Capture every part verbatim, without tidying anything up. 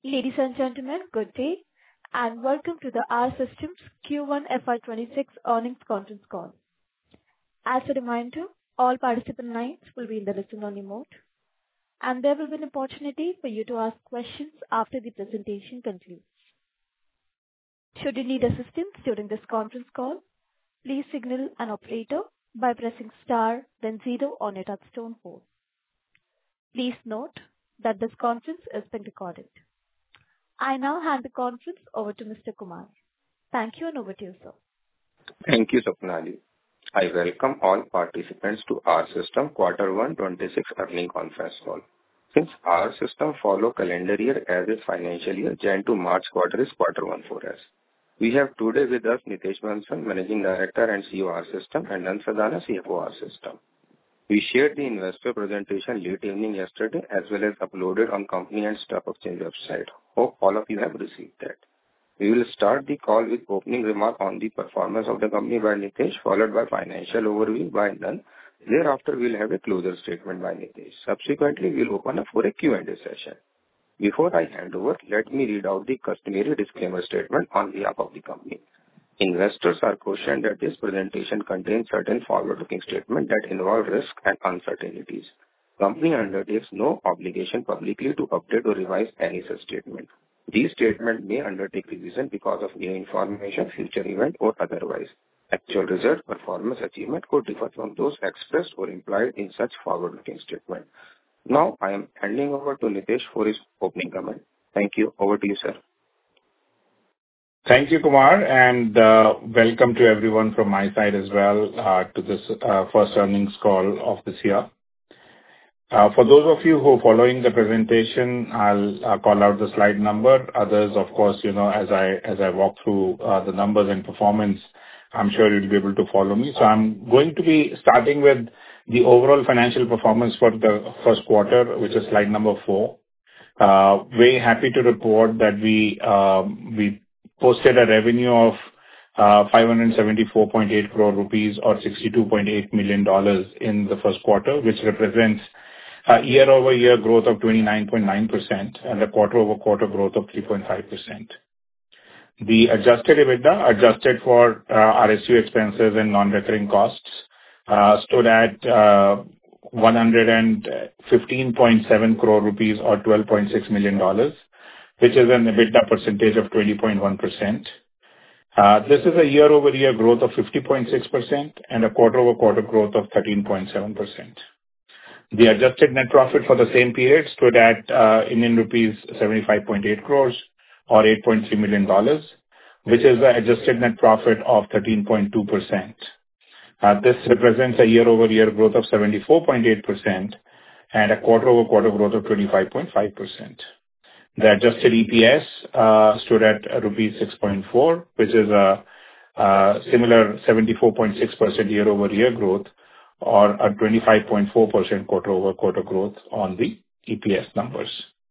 Ladies and gentlemen, good day, and welcome to the R Systems Q one F Y twenty-six earnings conference call. As a reminder, all participant lines will be in the listen-only mode, and there will be an opportunity for you to ask questions after the presentation concludes. Should you need assistance during this conference call, please signal an operator by pressing star then zero on your touchtone phone. Please note that this conference is being recorded. I now hand the conference over to Mister Kumar. Thank you, and over to you, sir. Thank you, Sapnali. I welcome all participants to R Systems Quarter one twenty-six earnings conference call. Since R Systems follow calendar year as a financial year, January to March quarter is quarter one for us. We have today with us Nitesh Bansal, Managing Director and C E O R Systems, and Nand Sadana, C F O R Systems. We shared the investor presentation late evening yesterday, as well as uploaded on company and stock exchange website. Hope all of you have received that. We will start the call with opening remark on the performance of the company by Nitesh, followed by financial overview by Nand. Thereafter, we'll have a closure statement by Nitesh. Subsequently, we'll open up for a Q and A session. Before I hand over, let me read out the customary disclaimer statement on behalf of the company. Investors are cautioned that this presentation contains certain forward-looking statements that involve risk and uncertainties. Company undertakes no obligation publicly to update or revise any such statement. These statements may undertake revision because of new information, future event, or otherwise. Actual result, performance, achievement could differ from those expressed or implied in such forward-looking statement. Now, I am handing over to Nitesh for his opening comment. Thank you. Over to you, sir. Thank you, Kumar, and uh, welcome to everyone from my side as well uh, to this uh, first earnings call of this year. Uh, for those of you who are following the presentation, I'll uh, call out the slide number. Others, of course, you know, as I as I walk through uh, the numbers and performance, I'm sure you'll be able to follow me. So I'm going to be starting with the overall financial performance for the first quarter, which is slide number four. Uh, very happy to report that we um, we posted a revenue of uh, five hundred seventy-four point eight crore rupees or sixty-two point eight million dollars in the first quarter, which represents a year-over-year growth of twenty-nine point nine percent and a quarter-over-quarter growth of three point five percent. The adjusted EBITDA, adjusted for uh, R S U expenses and non-recurring costs, uh, stood at uh, one hundred fifteen point seven crore rupees or twelve point six million dollars, which is an EBITDA percentage of twenty point one percent. Uh, this is a year-over-year growth of fifty point six percent and a quarter-over-quarter growth of thirteen point seven percent. The adjusted net profit for the same period stood at uh, Indian rupees seventy-five point eight crores or eight point three million dollars, which is an adjusted net profit of thirteen point two percent. Uh, this represents a year-over-year growth of seventy-four point eight percent and a quarter-over-quarter growth of twenty-five point five percent. The adjusted E P S uh, stood at uh, rupees six point four, which is a, a similar seventy-four point six percent year-over-year growth or a twenty-five point four percent quarter-over-quarter growth on the E P S numbers.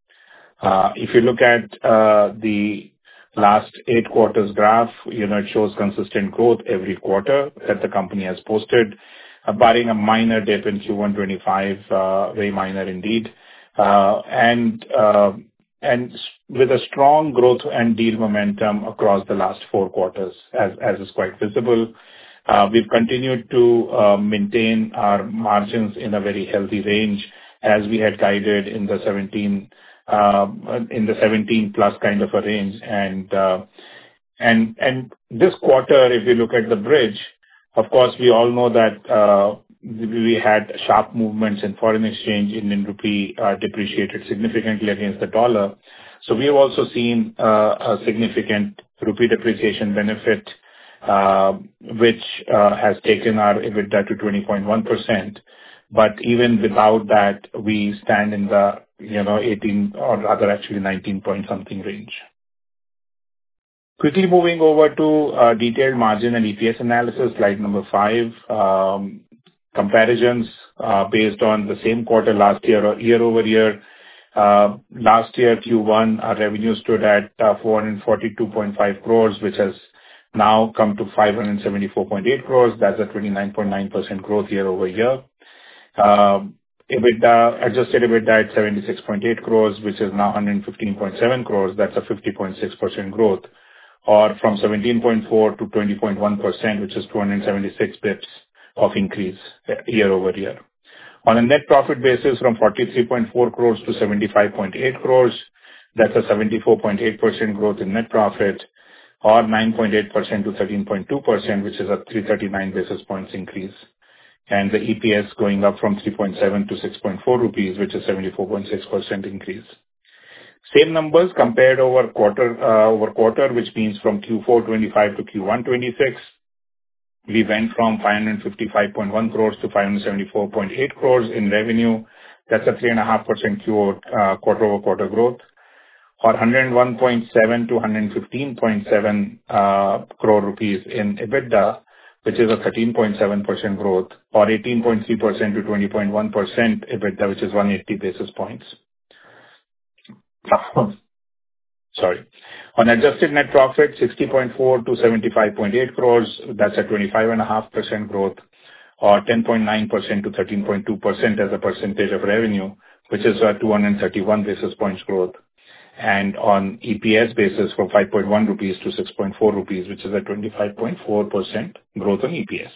Uh, if you look at uh, the last eight quarters graph, you know, it shows consistent growth every quarter that the company has posted, uh, barring a minor dip in Q one twenty-five, uh, very minor indeed. Uh, and uh, and with a strong growth and deal momentum across the last four quarters, as as is quite visible. Uh, we've continued to uh, maintain our margins in a very healthy range, as we had guided in the seventeen uh, in the seventeen plus kind of a range. And uh, and and this quarter, if you look at the bridge, of course, we all know that uh, we had sharp movements in foreign exchange. Indian rupee uh, depreciated significantly against the dollar. So we have also seen uh, a significant rupee depreciation benefit, uh, which uh, has taken our EBITDA to twenty point one percent. But even without that, we stand in the, you know, eighteen or rather actually nineteen point something range. Quickly moving over to uh, detailed margin and E P S analysis, slide number five. Um, comparisons uh, based on the same quarter last year or year over year. Uh, last year, Q one, our revenue stood at uh, four hundred forty-two point five crores, which has now come to five hundred seventy-four point eight crores. That's a twenty-nine point nine percent growth year over year. Uh, EBITDA, adjusted EBITDA at seventy-six point eight crores, which is now one hundred fifteen point seven crores. That's a fifty point six percent growth, or from seventeen point four to twenty point one percent, which is two hundred seventy-six bips of increase year over year. On a net profit basis, from forty-three point four crores to seventy-five point eight crores, that's a seventy-four point eight percent growth in net profit, or nine point eight percent to thirteen point two percent, which is a three hundred thirty-nine basis points increase. And the E P S going up from three point seven to six point four rupees, which is seventy-four point six percent increase. Same numbers compared over quarter, uh, over quarter, which means from Q four twenty-five to Q one twenty-six. We went from five hundred fifty-five point one crores to five hundred seventy-four point eight crores in revenue. That's a three point five percent Q, uh, quarter-over-quarter growth, or one hundred one point seven to one hundred fifteen point seven uh, crore rupees in EBITDA, which is a thirteen point seven percent growth, or eighteen point three percent to twenty point one percent EBITDA, which is one hundred eighty basis points. Sorry. On adjusted net profit, sixty point four to seventy-five point eight crores, that's a twenty-five point five percent growth, or ten point nine percent to thirteen point two percent as a percentage of revenue, which is a two hundred thirty-one basis points growth. And on E P S basis, from five point one rupees to six point four rupees, which is a twenty-five point four percent growth on E P S.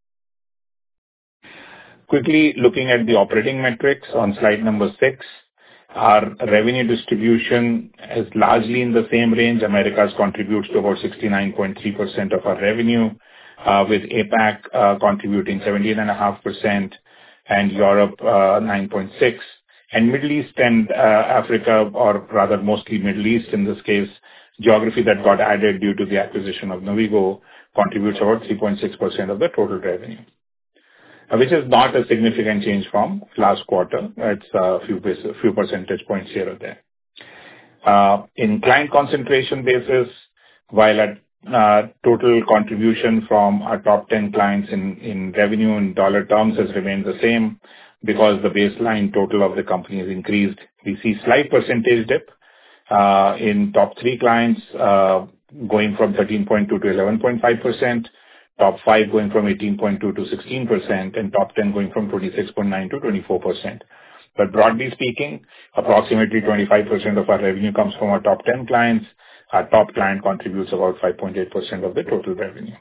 Quickly looking at the operating metrics on slide number six, our revenue distribution is largely in the same range. Americas contributes to about sixty-nine point three percent of our revenue, uh, with APAC uh, contributing seventeen point five percent and Europe uh, nine point six percent. And Middle East and uh, Africa, or rather mostly Middle East in this case, geography that got added due to the acquisition of Navigo, contributes about three point six percent of the total revenue, uh, which is not a significant change from last quarter. It's a few, basis, few percentage points here or there. Uh, in client concentration basis, while at uh, total contribution from our top ten clients in, in revenue in dollar terms has remained the same, because the baseline total of the company has increased. We see slight percentage dip uh, in top three clients, uh, going from thirteen point two to eleven point five percent, top five going from eighteen point two to sixteen percent, and top ten going from twenty-six point nine to twenty-four percent. But broadly speaking, approximately twenty-five percent of our revenue comes from our top ten clients. Our top client contributes about five point eight percent of the total revenue.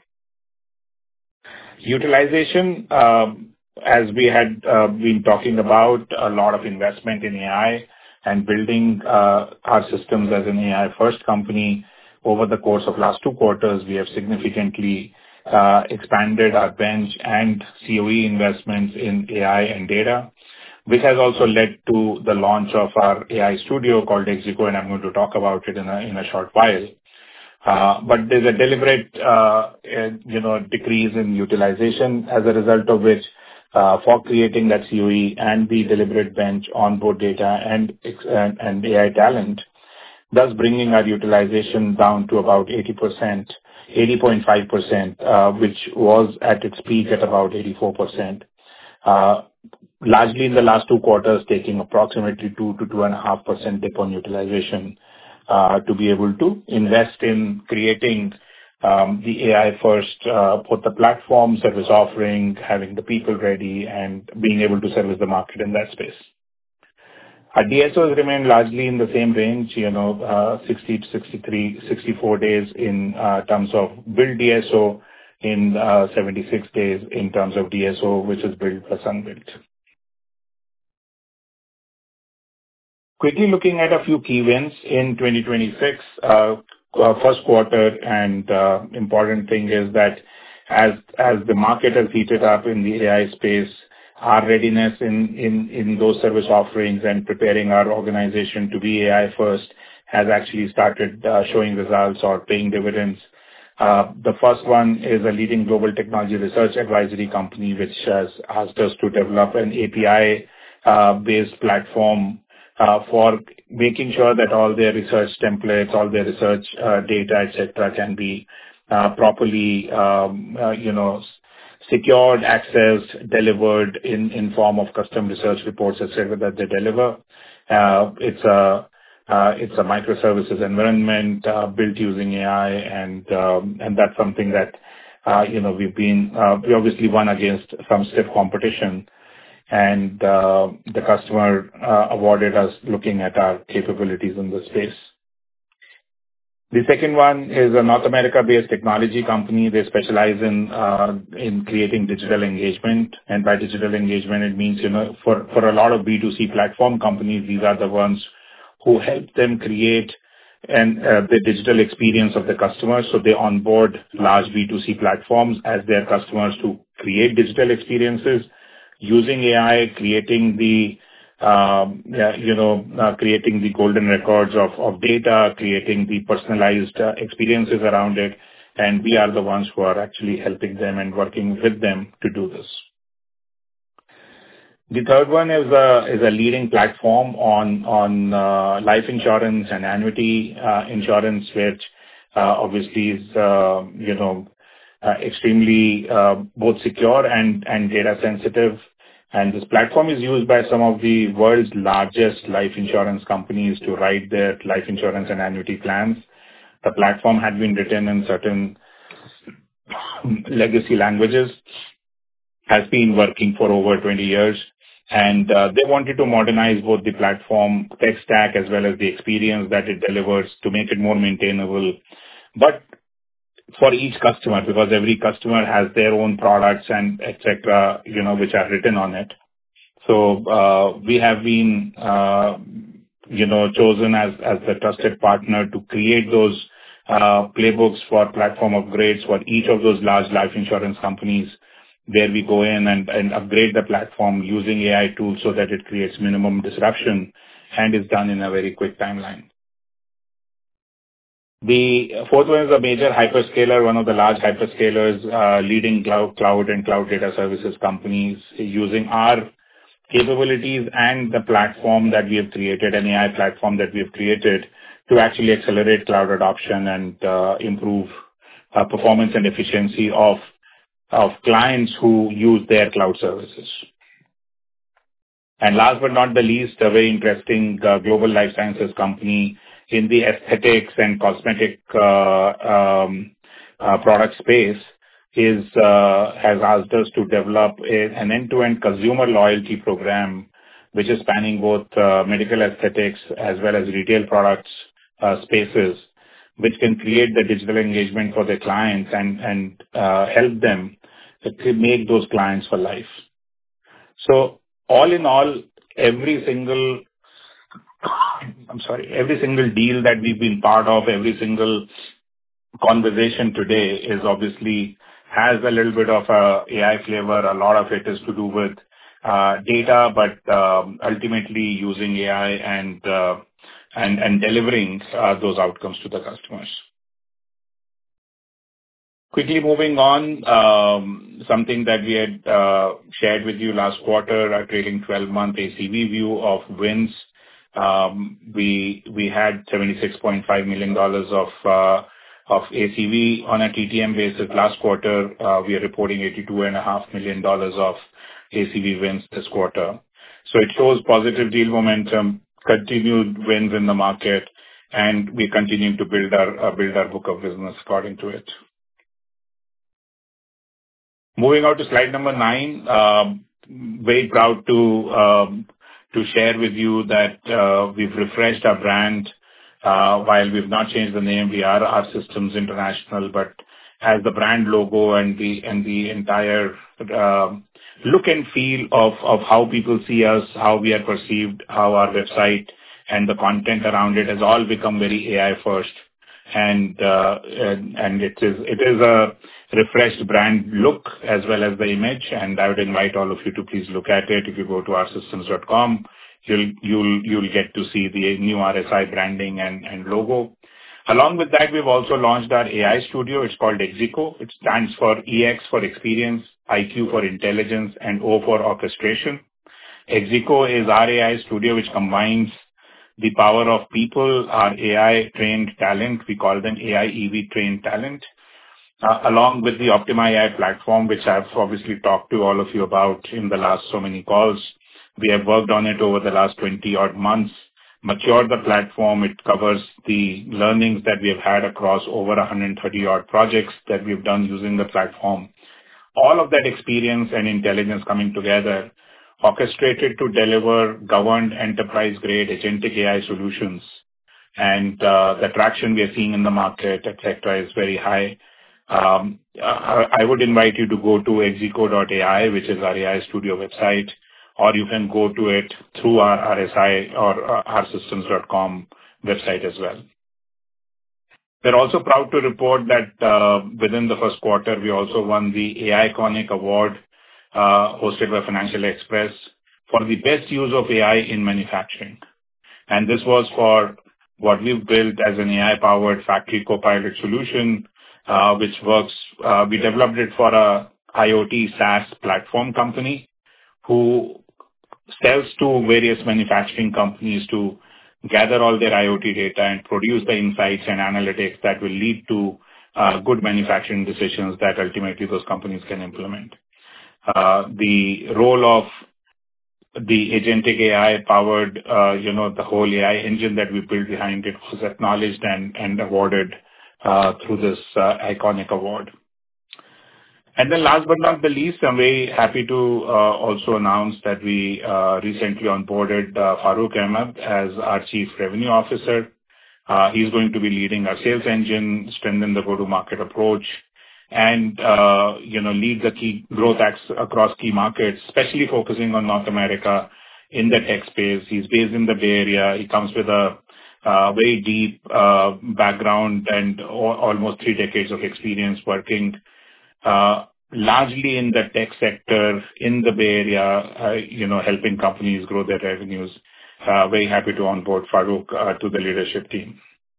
Utilization, um, as we had uh, been talking about, a lot of investment in A I and building uh, our systems as an A I-first company. Over the course of last two quarters, we have significantly uh, expanded our bench and C O E investments in A I and data, which has also led to the launch of our A I studio called Exico, and I'm going to talk about it in a, in a short while. Uh, but there's a deliberate, uh, you know, decrease in utilization, as a result of which, Uh, for creating that C O E and the deliberate bench on board data and, and, and A I talent, thus bringing our utilization down to about eighty percent, eighty point five percent, uh, which was at its peak at about eighty-four percent. Uh, largely in the last two quarters, taking approximately two to two point five percent dip on utilization uh, to be able to invest in creating Um, the A I-first, uh, both the platform, service offering, having the people ready, and being able to service the market in that space. Our D S Os remain largely in the same range, you know, uh, sixty to sixty-three, sixty-four days in uh, terms of billed D S O, in uh, seventy-six days in terms of D S O, which is billed plus unbilled. Quickly looking at a few key wins in twenty twenty-six, uh, Uh, first quarter, and uh, important thing is that as as the market has heated up in the A I space, our readiness in in in those service offerings and preparing our organization to be A I first has actually started uh, showing results or paying dividends. Uh, the first one is a leading global technology research advisory company, which has asked us to develop an A P I-based uh, platform Uh, for making sure that all their research templates, all their research uh, data, et cetera, can be uh, properly, um, uh, you know, secured, accessed, delivered in, in form of custom research reports, et cetera, that they deliver. Uh, it's a uh, it's a microservices environment uh, built using A I, and um, and that's something that uh, you know we've been uh, we obviously won against some stiff competition. and uh, the customer uh, awarded us looking at our capabilities in this space. The second one is a North America-based technology company. They specialize in uh, in creating digital engagement, and by digital engagement, it means, you know, for for a lot of B two C platform companies, these are the ones who help them create and uh, the digital experience of the customers. So they onboard large B two C platforms as their customers to create digital experiences using A I, creating the um, yeah, you know, uh, creating the golden records of, of data, creating the personalized uh, experiences around it. And we are the ones who are actually helping them and working with them to do this. The third one is a, is a leading platform on, on uh, life insurance and annuity uh, insurance, which uh, obviously is, uh, you know, uh, extremely uh, both secure and, and data sensitive. And this platform is used by some of the world's largest life insurance companies to write their life insurance and annuity plans. The platform had been written in certain legacy languages, has been working for over twenty years, and uh, they wanted to modernize both the platform tech stack as well as the experience that it delivers to make it more maintainable. But for each customer, because every customer has their own products and et cetera, you know, which are written on it. So, uh, we have been, uh, you know, chosen as, as the trusted partner to create those, uh, playbooks for platform upgrades for each of those large life insurance companies, where we go in and, and upgrade the platform using A I tools so that it creates minimum disruption and is done in a very quick timeline. The fourth one is a major hyperscaler, one of the large hyperscalers, uh, leading cloud, cloud and cloud data services companies using our capabilities and the platform that we have created, an A I platform that we have created to actually accelerate cloud adoption and uh, improve uh, performance and efficiency of, of clients who use their cloud services. And last but not the least, a very interesting uh, global life sciences company in the aesthetics and cosmetic uh, um, uh, product space is uh, has asked us to develop a, an end-to-end consumer loyalty program, which is spanning both uh, medical aesthetics as well as retail products uh, spaces, which can create the digital engagement for their clients and and uh, help them to make those clients for life. So all in all, every single I'm sorry, every single deal that we've been part of, every single conversation today is obviously has a little bit of a A I flavor. A lot of it is to do with uh, data, but um, ultimately using A I and uh, and and delivering uh, those outcomes to the customers. Quickly moving on, um, something that we had uh, shared with you last quarter, our trailing twelve-month A C V view of wins. Um, we we had seventy-six point five million dollars of uh, of A C V on a T T M basis. Last quarter, uh, we are reporting eighty-two point five million dollars of A C V wins this quarter. So it shows positive deal momentum, continued wins in the market, and we continue to build our uh, build our book of business according to it. Moving on to slide number nine, um, very proud to um, to share with you that uh, we've refreshed our brand. Uh, while we've not changed the name, we are R Systems International, but as the brand logo and the and the entire uh, look and feel of of how people see us, how we are perceived, how our website and the content around it has all become very A I first. And, uh, and and it is it is a refreshed brand look as well as the image, and I would invite all of you to please look at it. If you go to r systems dot com, you'll you'll you'll get to see the new R S I branding and and logo. Along with that, we've also launched our A I studio. It's called Exico. It stands for E X for experience, I Q for intelligence, and O for orchestration. Exico is our A I studio which combines the power of people, our A I-trained talent. We call them A I E V-trained talent, uh, along with the Optima A I platform, which I've obviously talked to all of you about in the last so many calls. We have worked on it over the last twenty-odd months, matured the platform. It covers the learnings that we have had across over one hundred thirty-odd projects that we've done using the platform. All of that experience and intelligence coming together orchestrated to deliver governed enterprise-grade agentic A I solutions. And uh, the traction we are seeing in the market, et cetera, is very high. Um, I, I would invite you to go to exico dot A I, which is our A I Studio website, or you can go to it through our R S I or uh, r systems dot com website as well. We're also proud to report that uh, within the first quarter, we also won the A I Iconic Award uh, hosted by Financial Express for the best use of A I in manufacturing. And this was for what we've built as an A I-powered factory copilot solution, uh, which works. Uh, we developed it for a IoT SaaS platform company who sells to various manufacturing companies to gather all their IoT data and produce the insights and analytics that will lead to uh, good manufacturing decisions that ultimately those companies can implement. Uh, the role of the agentic A I powered, uh, you know, the whole A I engine that we built behind it was acknowledged and, and awarded uh, through this uh, iconic award. And then last but not the least, I'm very happy to uh, also announce that we uh, recently onboarded uh, Farooq Ahmed as our Chief Revenue Officer. Uh, he's going to be leading our sales engine, strengthen the go-to-market approach, and uh, you know lead the key growth acts across key markets, especially focusing on North America in the tech space. He's based in the Bay Area. He comes with a uh, very deep uh, background and al- almost three decades of experience working Uh, largely in the tech sector in the Bay Area, uh, you know, helping companies grow their revenues. Uh, very happy to onboard Farooq uh, to the leadership team.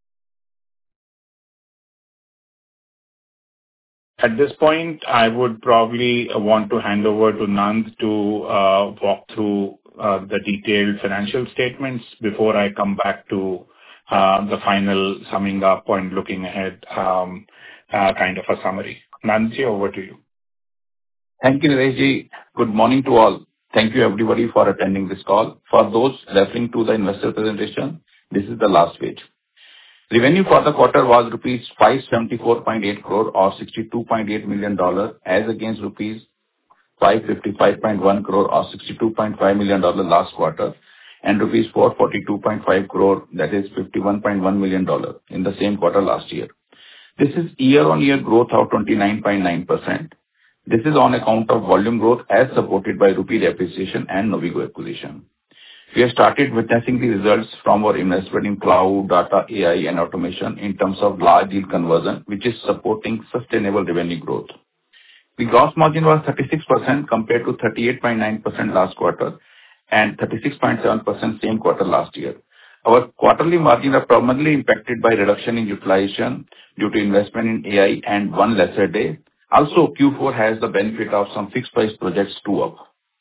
At this point, I would probably want to hand over to Nand to uh, walk through uh, the detailed financial statements before I come back to uh, the final summing up and looking ahead, um, uh, kind of a summary. Nandji, over to you. Thank you, Nareshji. Good morning to all. Thank you, everybody, for attending this call. For those referring to the investor presentation, this is the last page. Revenue for the quarter was rupees five seventy-four point eight crore or sixty-two point eight million dollars as against rupees five fifty-five point one crore or sixty-two point five million dollars last quarter and rupees four forty-two point five crore, that is fifty-one point one million dollars in the same quarter last year. This is year-on-year growth of twenty-nine point nine percent. This is on account of volume growth as supported by rupee depreciation and Novigo acquisition. We have started witnessing the results from our investment in cloud, data, A I, and automation in terms of large deal conversion, which is supporting sustainable revenue growth. The gross margin was thirty-six percent compared to thirty-eight point nine percent last quarter and thirty-six point seven percent same quarter last year. Our quarterly margins are primarily impacted by reduction in utilization due to investment in A I and one lesser day. Also, Q four has the benefit of some fixed price projects too up.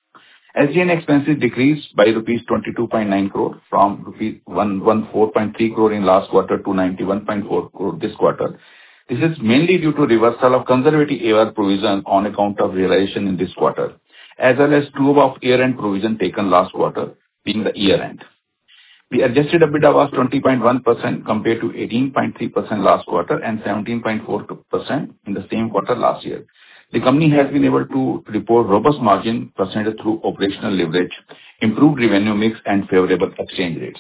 S G and A expenses decreased by rupees twenty-two point nine crore from rupees one hundred fourteen point three crore in last quarter to ninety-one point four crore this quarter. This is mainly due to reversal of conservative A R provision on account of realization in this quarter, as well as true of year-end provision taken last quarter, being the year-end. The adjusted EBITDA was twenty point one percent compared to eighteen point three percent last quarter and seventeen point four percent in the same quarter last year. The company has been able to report robust margin percentage through operational leverage, improved revenue mix, and favorable exchange rates.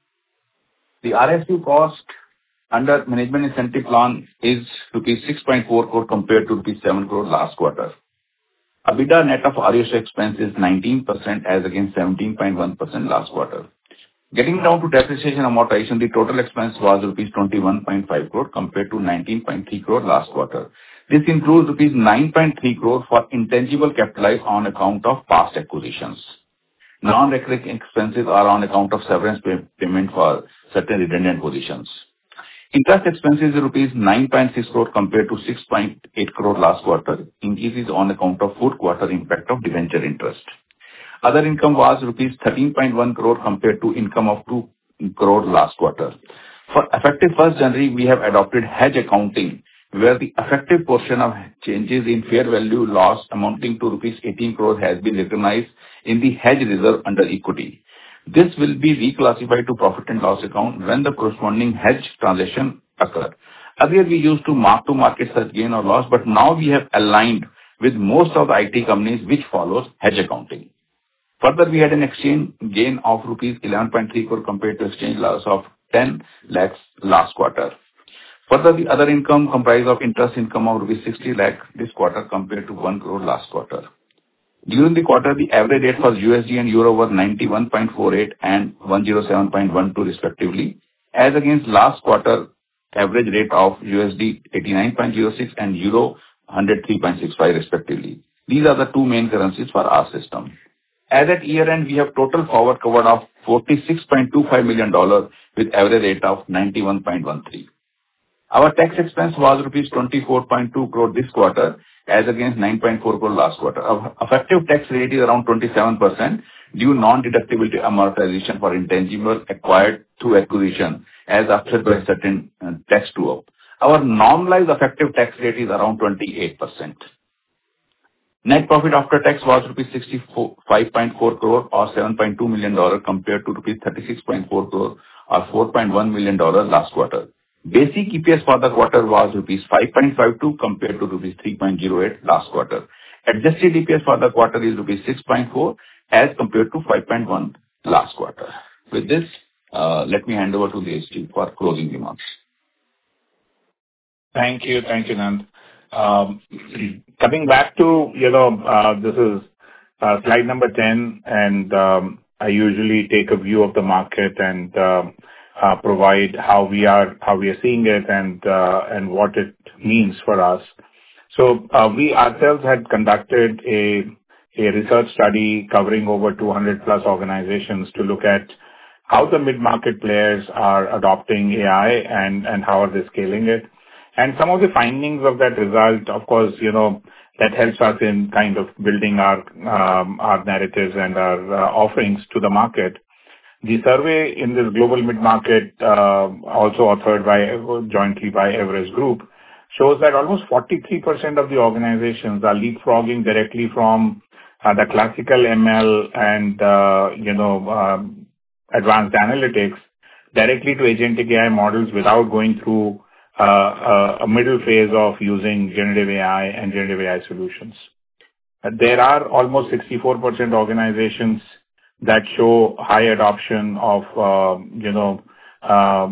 The R S U cost under management incentive plan is rupees six point four crore compared to rupees seven crore last quarter. EBITDA net of R S U expense is nineteen percent as against seventeen point one percent last quarter. Getting down to depreciation amortization, the total expense was rupees twenty-one point five crore compared to nineteen point three crore last quarter. This includes rupees nine point three crore for intangible capitalized on account of past acquisitions. Non-recurring expenses are on account of severance pay- payment for certain redundant positions. Interest expenses is rupees nine point six crore compared to six point eight crore last quarter. Increase is on account of fourth quarter impact of debenture interest. Other income was rupees thirteen point one crore compared to income of two crore last quarter. For effective first January, we have adopted hedge accounting, where the effective portion of changes in fair value loss amounting to rupees eighteen crore has been recognized in the hedge reserve under equity. This will be reclassified to profit and loss account when the corresponding hedge transaction occur. Earlier, we used to mark to market such gain or loss, but now we have aligned with most of the I T companies which follows hedge accounting. Further, we had an exchange gain of rupees eleven point three crore compared to exchange loss of ten lakhs last quarter. Further, the other income comprised of interest income of rupees sixty lakh this quarter compared to one crore last quarter. During the quarter, the average rate for U S D and Euro was ninety-one point four eight and one oh seven point one two respectively, as against last quarter average rate of U S D eighty-nine point oh six and Euro one hundred three point six five respectively. These are the two main currencies for our system. As at year end, we have total forward cover of forty-six point two five million dollars with average rate of ninety-one point one three. Our tax expense was rupees twenty-four point two crore this quarter as against nine point four crore last quarter. Our effective tax rate is around twenty-seven percent due non-deductibility amortization for intangible acquired through acquisition as offset by certain uh, tax true-up. Our normalized effective tax rate is around twenty-eight percent. Net profit after tax was rupees sixty-five point four crore or seven point two million dollars compared to rupees thirty-six point four crore or four point one million dollars last quarter. Basic E P S for the quarter was rupees five point five two compared to rupees three point oh eight last quarter. Adjusted E P S for the quarter is rupees six point four as compared to five point one last quarter. With this, uh, let me hand over to the S G for closing remarks. Thank you. Thank you, Nand. Um, coming back to, you know, uh, this is uh, slide number ten, and um, I usually take a view of the market and um, uh, provide how we are how we are seeing it and uh, and what it means for us. So uh, we ourselves had conducted a a research study covering over two hundred plus organizations to look at how the mid-market players are adopting A I and and how are they scaling it. And some of the findings of that result, of course, you know, that helps us in kind of building our um, our narratives and our uh, offerings to the market. The survey in this global mid-market, uh, also authored by jointly by Everest Group, shows that almost forty-three percent of the organizations are leapfrogging directly from uh, the classical M L and uh, you know um, advanced analytics directly to agentic A I models without going through Uh, a middle phase of using generative A I and generative A I solutions. There are almost sixty-four percent organizations that show high adoption of, uh, you know, um,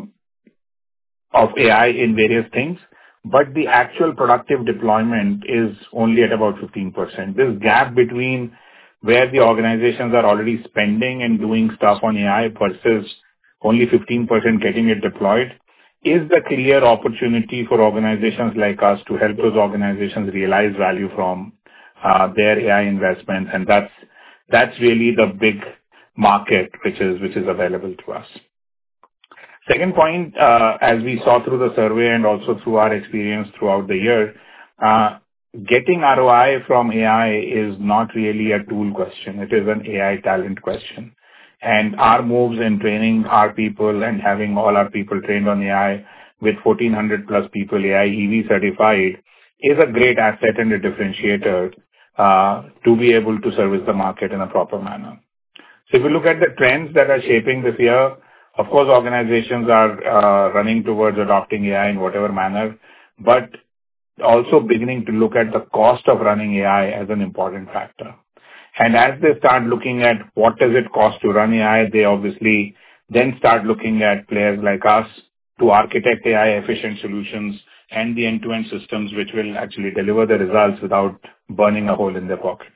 of A I in various things, but the actual productive deployment is only at about fifteen percent. This gap between where the organizations are already spending and doing stuff on A I versus only fifteen percent getting it deployed is the clear opportunity for organizations like us to help those organizations realize value from uh, their A I investments, and that's that's really the big market which is which is available to us. Second point, uh, as we saw through the survey and also through our experience throughout the year, uh, getting R O I from A I is not really a tool question. It is an A I talent question. And our moves in training our people and having all our people trained on A I with fourteen hundred plus people A I E V certified is a great asset and a differentiator uh, to be able to service the market in a proper manner. So if you look at the trends that are shaping this year, of course, organizations are uh, running towards adopting A I in whatever manner, but also beginning to look at the cost of running A I as an important factor. And as they start looking at what does it cost to run A I, they obviously then start looking at players like us to architect A I efficient solutions and the end-to-end systems which will actually deliver the results without burning a hole in their pocket.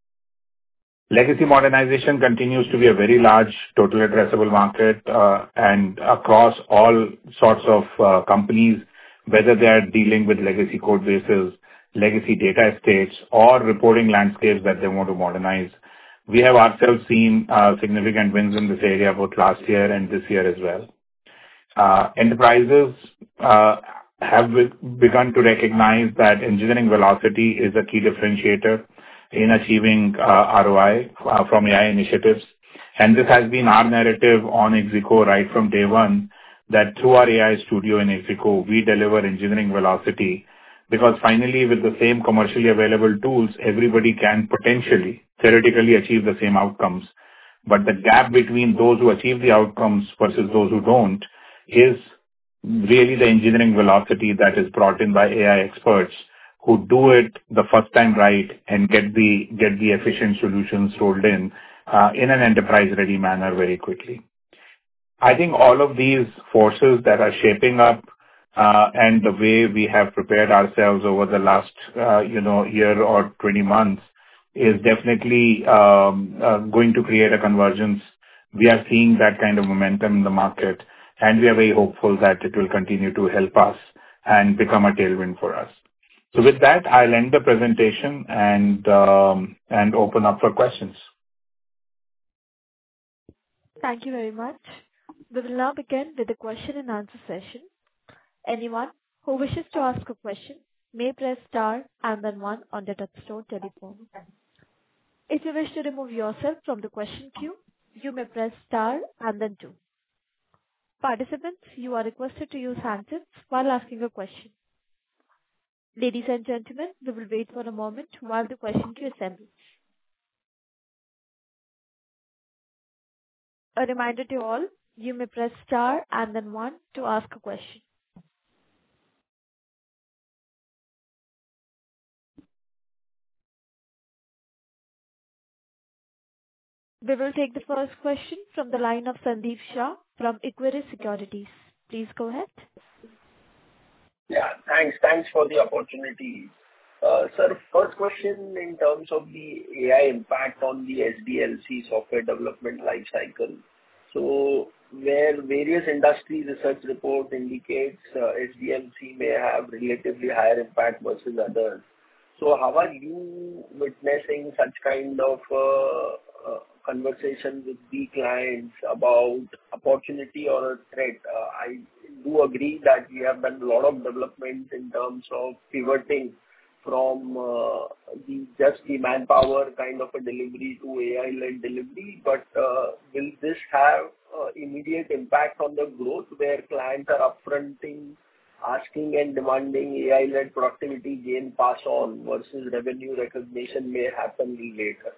Legacy modernization continues to be a very large total addressable market uh, and across all sorts of uh, companies, whether they are dealing with legacy code bases, legacy data estates, or reporting landscapes that they want to modernize. We have ourselves seen uh, significant wins in this area both last year and this year as well. Uh, enterprises uh, have be- begun to recognize that engineering velocity is a key differentiator in achieving uh, R O I uh, from A I initiatives. And this has been our narrative on Ixico right from day one, that through our A I studio in Ixico, we deliver engineering velocity. Because finally, with the same commercially available tools, everybody can potentially, theoretically achieve the same outcomes. But the gap between those who achieve the outcomes versus those who don't is really the engineering velocity that is brought in by A I experts who do it the first time right and get the get the efficient solutions rolled in uh, in an enterprise-ready manner very quickly. I think all of these forces that are shaping up uh, and the way we have prepared ourselves over the last, uh, you know, year or twenty months is definitely um, uh, going to create a convergence. We are seeing that kind of momentum in the market, and we are very hopeful that it will continue to help us and become a tailwind for us. So with that, I'll end the presentation and um, and open up for questions. Thank you very much. We will now begin with the question and answer session. Anyone who wishes to ask a question may press star and then one on the touchtone telephone. If you wish to remove yourself from the question queue, you may press star and then two. Participants, you are requested to use handsets while asking a question. Ladies and gentlemen, we will wait for a moment while the question queue assembles. A reminder to all, you may press star and then one to ask a question. We will take the first question from the line of Sandeep Shah from Equirus Securities. Please go ahead. Yeah, thanks. Thanks for the opportunity. Uh, Sir, first question in terms of the A I impact on the S D L C software development life cycle. So where various industry research report indicates uh, S D L C may have relatively higher impact versus others. So how are you witnessing such kind of uh, uh, conversation with the clients about opportunity or a threat? Uh, I do agree that we have done a lot of development in terms of pivoting from uh, the just the manpower kind of a delivery to A I-led delivery, but uh, will this have uh, immediate impact on the growth where clients are upfronting, asking and demanding A I-led productivity gain pass on versus revenue recognition may happen later?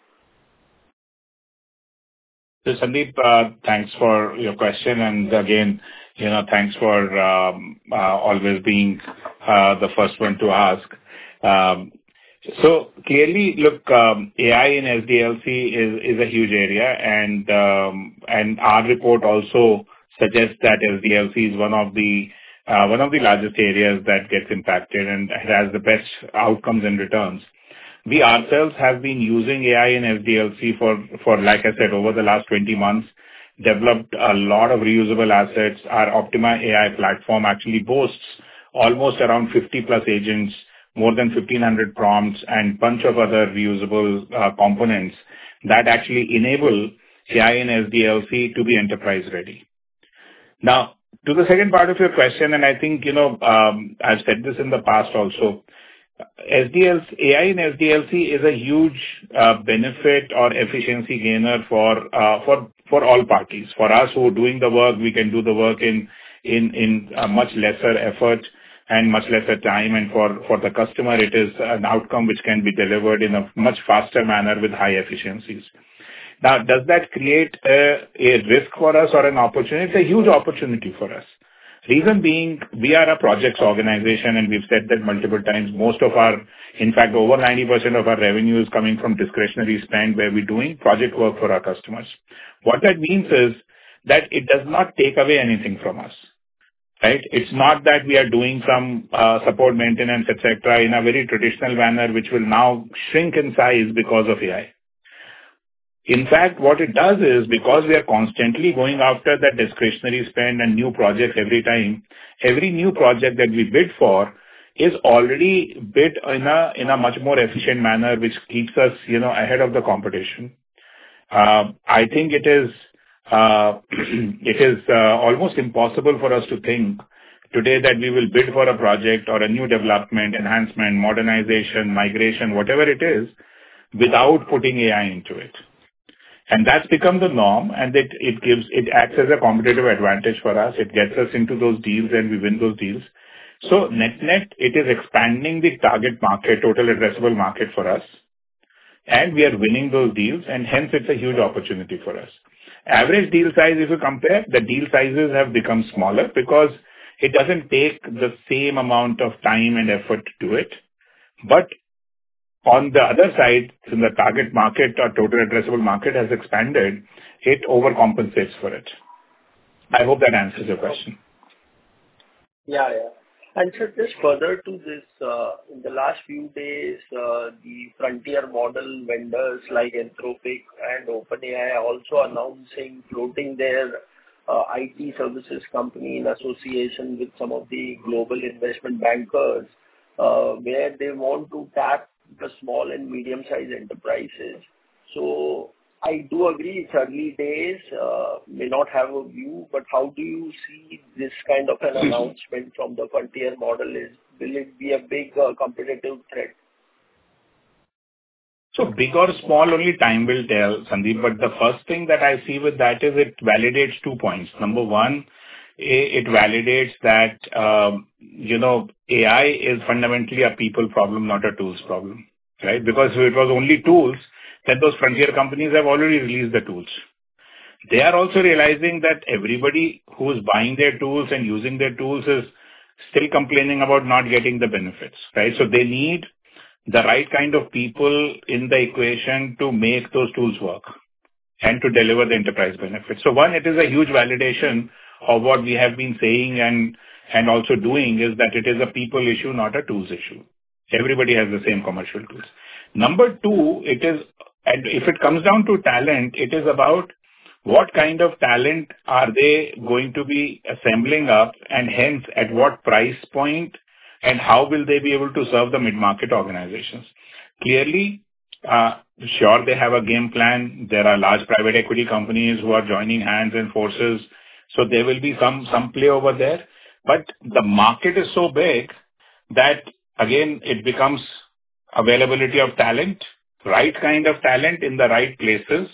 So Sandeep, uh, thanks for your question. And again, you know, thanks for um, uh, always being uh, the first one to ask. Um, so clearly, look, um, A I in S D L C is, is a huge area, and um, and our report also suggests that S D L C is one of the uh, one of the largest areas that gets impacted and has the best outcomes and returns. We ourselves have been using A I in S D L C for, for, like I said, over the last twenty months, developed a lot of reusable assets. Our Optima A I platform actually boasts almost around fifty plus agents, more than fifteen hundred prompts, and bunch of other reusable uh, components that actually enable A I in S D L C to be enterprise ready. Now, to the second part of your question, and I think, you know, um, I've said this in the past also, S D L C, A I in S D L C is a huge uh, benefit or efficiency gainer for uh, for for all parties. For us who are doing the work, we can do the work in in in a much lesser effort and much lesser time, and for for the customer, it is an outcome which can be delivered in a much faster manner with high efficiencies. Now, does that create a, a risk for us or an opportunity? It's a huge opportunity for us. Reason being, we are a projects organization, and we've said that multiple times. Most of our, in fact, over ninety percent of our revenue is coming from discretionary spend where we're doing project work for our customers. What that means is that it does not take away anything from us, right? It's not that we are doing some uh, support maintenance, et cetera, in a very traditional manner, which will now shrink in size because of A I. In fact, what it does is, because we are constantly going after that discretionary spend and new projects every time, every new project that we bid for is already bid in a in a much more efficient manner, which keeps us, you know, ahead of the competition. Uh, I think it is uh, it is uh, almost impossible for us to think today that we will bid for a project or a new development, enhancement, modernization, migration, whatever it is, without putting A I into it. And that's become the norm, and it, it gives, it acts as a competitive advantage for us. It gets us into those deals and we win those deals. So net net, it is expanding the target market, total addressable market for us. And we are winning those deals, and hence it's a huge opportunity for us. Average deal size, if you compare, the deal sizes have become smaller because it doesn't take the same amount of time and effort to do it. But on the other side, since the target market or total addressable market has expanded, it overcompensates for it. I hope that answers your question. Yeah, yeah. And sir, just further to this, uh, in the last few days, uh, the frontier model vendors like Anthropic and OpenAI are also announcing floating their uh, I T services company in association with some of the global investment bankers, uh, where they want to tap the small and medium-sized enterprises. So I do agree it's early days, uh, may not have a view, but how do you see this kind of an announcement from the frontier model? Is will it be a big uh, competitive threat? So big or small, only time will tell, Sandeep. But the first thing that I see with that is it validates two points. Number one, it validates that, um, you know, A I is fundamentally a people problem, not a tools problem, right? Because if it was only tools, then those frontier companies have already released the tools. They are also realizing that everybody who is buying their tools and using their tools is still complaining about not getting the benefits, right? So they need the right kind of people in the equation to make those tools work and to deliver the enterprise benefits. So one, it is a huge validation of what we have been saying and, and also doing is that it is a people issue, not a tools issue. Everybody has the same commercial tools. Number two, it is, and if it comes down to talent, it is about what kind of talent are they going to be assembling up and hence at what price point and how will they be able to serve the mid-market organizations. Clearly, uh, sure, they have a game plan. There are large private equity companies who are joining hands and forces. So there will be some, some play over there. But the market is so big that, again, it becomes availability of talent, right kind of talent in the right places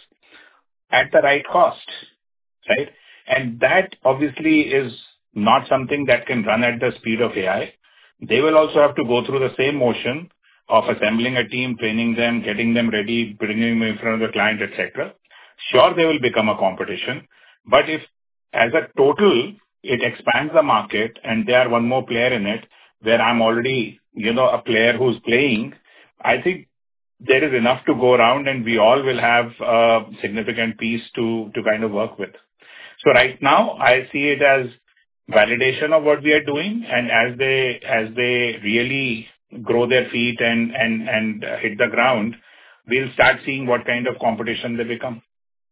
at the right cost, right? And that obviously is not something that can run at the speed of A I. They will also have to go through the same motion of assembling a team, training them, getting them ready, bringing them in front of the client, et cetera. Sure, they will become a competition, but if as a total, it expands the market and they are one more player in it, where I'm already, you know, a player who's playing, I think there is enough to go around and we all will have a significant piece to, to kind of work with. So right now, I see it as validation of what we are doing, and as they, as they really grow their feet and, and, and hit the ground, we'll start seeing what kind of competition they become.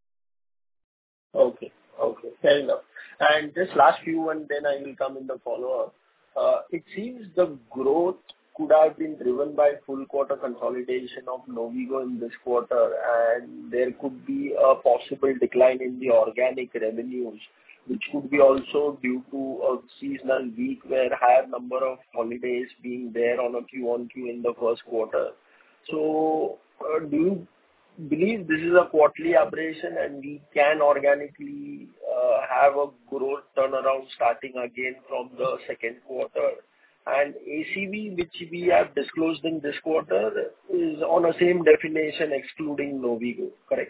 Okay. Okay, fair enough. And just last few, and then I will come in the follow-up. Uh, It seems the growth could have been driven by full quarter consolidation of Novigo in this quarter, and there could be a possible decline in the organic revenues, which could be also due to a seasonal week where higher number of holidays being there on a Q on Q in the first quarter. So, uh, do you believe this is a quarterly aberration and we can organically uh, have a growth turnaround starting again from the second quarter? And A C V, which we have disclosed in this quarter, is on a same definition excluding Novigo, correct?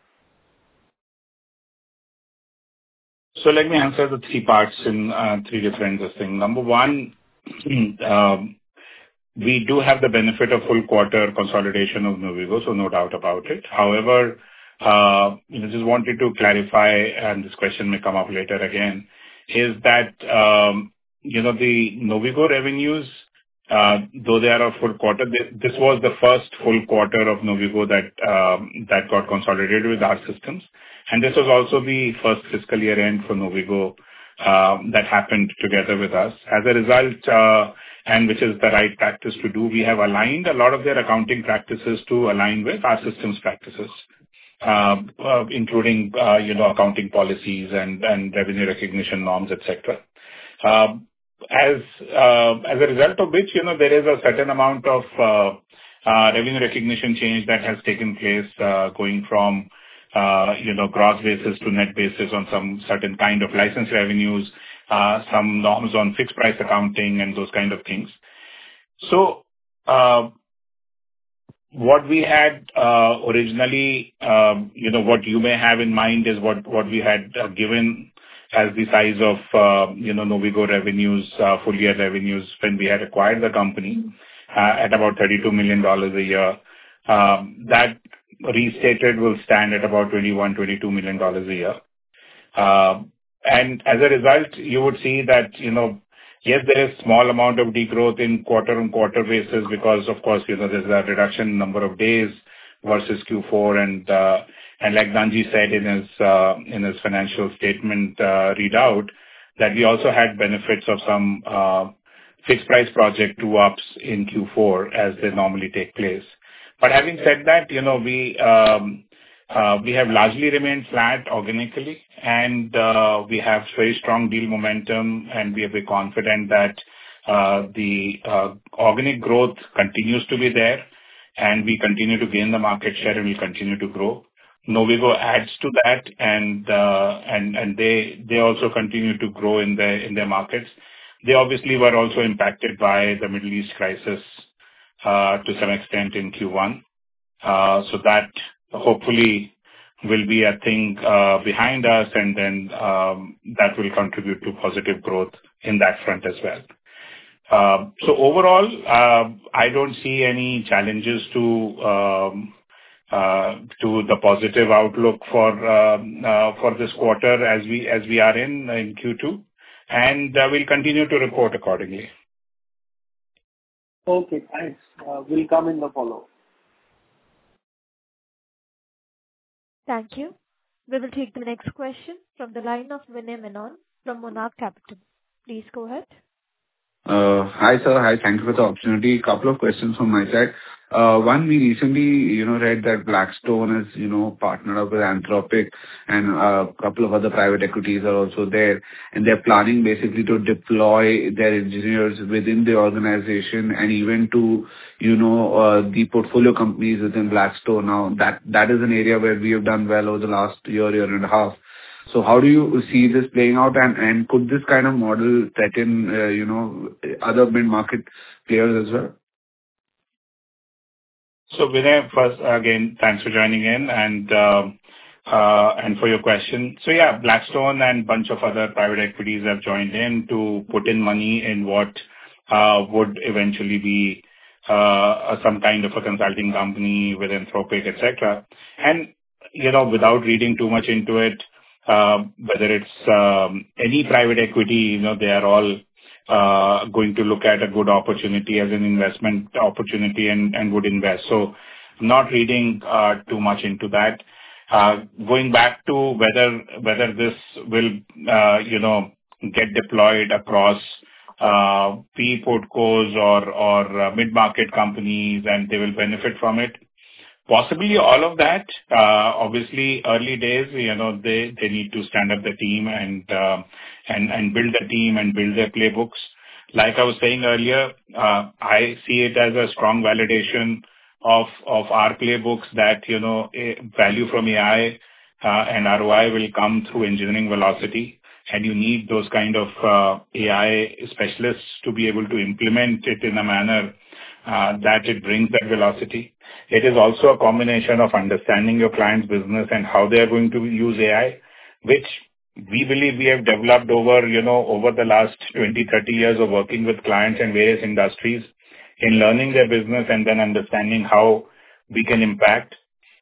So let me answer the three parts in uh, three different things. Number one, um, we do have the benefit of full quarter consolidation of Novigo, so no doubt about it. However, uh, you know, just wanted to clarify, and this question may come up later again, is that, um, you know, the Novigo revenues, uh, though they are a full quarter, this was the first full quarter of Novigo that um, that got consolidated with our systems. And this was also the first fiscal year end for Novigo um, that happened together with us. As a result, uh, and which is the right practice to do, we have aligned a lot of their accounting practices to align with our systems practices, uh, uh, including, uh, you know, accounting policies and, and revenue recognition norms, et cetera. Um, as, uh, as a result of which, you know, there is a certain amount of uh, uh, revenue recognition change that has taken place, uh, going from Uh, you know, gross basis to net basis on some certain kind of license revenues, uh, some norms on fixed price accounting and those kind of things. So, uh, what we had uh, originally, um, you know, what you may have in mind is what, what we had uh, given as the size of, uh, you know, Novigo revenues, uh, full year revenues when we had acquired the company. uh, at about thirty-two million dollars a year. Um, That restated will stand at about twenty-one, twenty-two million dollars a year. Um, And as a result, you would see that, you know, yes, there is small amount of degrowth in quarter-on-quarter basis because, of course, you know, there's a reduction in number of days versus Q four. And uh, and like Nanji said in his uh, in his financial statement uh, readout, that we also had benefits of some uh, fixed price project true-ups in Q four as they normally take place. But having said that, you know, we um, uh, we have largely remained flat organically, and uh, we have very strong deal momentum, and we are very confident that uh, the uh, organic growth continues to be there, and we continue to gain the market share, and we continue to grow. Novigo adds to that, and uh, and and they they also continue to grow in their in their markets. They obviously were also impacted by the Middle East crisis uh, to some extent in Q one. Uh, so that hopefully will be a thing uh, behind us, and then um, that will contribute to positive growth in that front as well. Uh, so overall, uh, I don't see any challenges to um, uh, to the positive outlook for um, uh, for this quarter as we as we are in in Q two, and uh, we'll continue to report accordingly. Okay, thanks. Uh, We'll come in the follow-up. Thank you. We will take the next question from the line of Vinay Menon from Monarch Capital. Please go ahead. Uh Hi, sir. Hi. Thank you for the opportunity. Couple of questions from my side. Uh One, we recently, you know, read that Blackstone has, you know, partnered up with Anthropic, and a couple of other private equities are also there, and they're planning basically to deploy their engineers within the organization and even to, you know, uh the portfolio companies within Blackstone. Now, that that is an area where we have done well over the last year, year and a half. So how do you see this playing out, and, and could this kind of model threaten, uh, you know, other mid-market players as well? So Vinay, first, again, thanks for joining in and um, uh, and for your question. So yeah, Blackstone and bunch of other private equities have joined in to put in money in what uh, would eventually be uh, some kind of a consulting company with Anthropic, et cetera. And, you know, without reading too much into it, Uh, whether it's um, any private equity, you know, they are all uh, going to look at a good opportunity as an investment opportunity and, and would invest. So not reading uh, too much into that. Uh, going back to whether whether this will, uh, you know, get deployed across uh, P portcos or, or uh, mid-market companies and they will benefit from it. Possibly all of that. Uh, obviously, early days, you know, they, they need to stand up the team and, uh, and, and build the team and build their playbooks. Like I was saying earlier, uh, I see it as a strong validation of, of our playbooks that, you know, a value from A I uh, and R O I will come through engineering velocity. And you need those kind of uh, A I specialists to be able to implement it in a manner uh, that it brings that velocity. It is also a combination of understanding your client's business and how they are going to use A I, which we believe we have developed over, you know, over the last twenty, thirty years of working with clients in various industries in learning their business and then understanding how we can impact.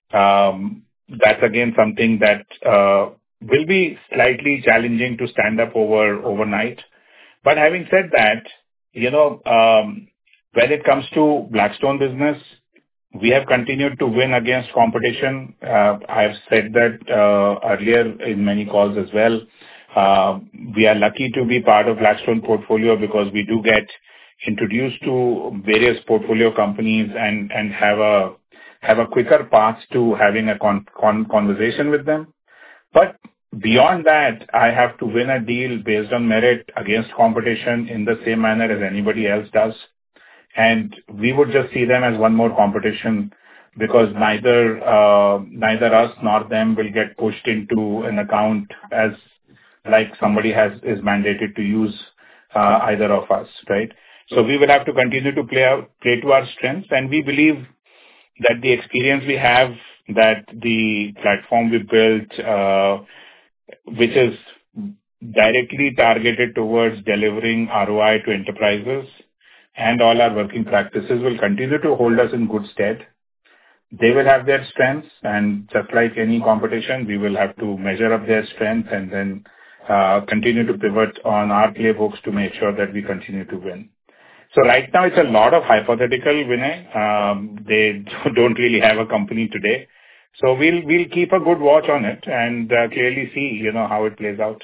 Um, that's again something that uh, will be slightly challenging to stand up over overnight. But having said that, you know, um, when it comes to Blackstone business, we have continued to win against competition. Uh, I've said that uh, earlier in many calls as well. Uh, we are lucky to be part of Blackstone portfolio because we do get introduced to various portfolio companies and, and have a have a quicker path to having a con- con- conversation with them. But beyond that, I have to win a deal based on merit against competition in the same manner as anybody else does. And we would just see them as one more competition because neither uh, neither us nor them will get pushed into an account as like somebody has is mandated to use uh, either of us, right? So we will have to continue to play out, play to our strengths, and we believe that the experience we have, that the platform we built, uh, which is directly targeted towards delivering R O I to enterprises, and all our working practices will continue to hold us in good stead. They will have their strengths, and just like any competition, we will have to measure up their strength and then uh, continue to pivot on our playbooks to make sure that we continue to win. So right now, it's a lot of hypothetical, Vinay. Um, they don't really have a company today. So we'll we'll keep a good watch on it and uh, clearly see, you know, how it plays out.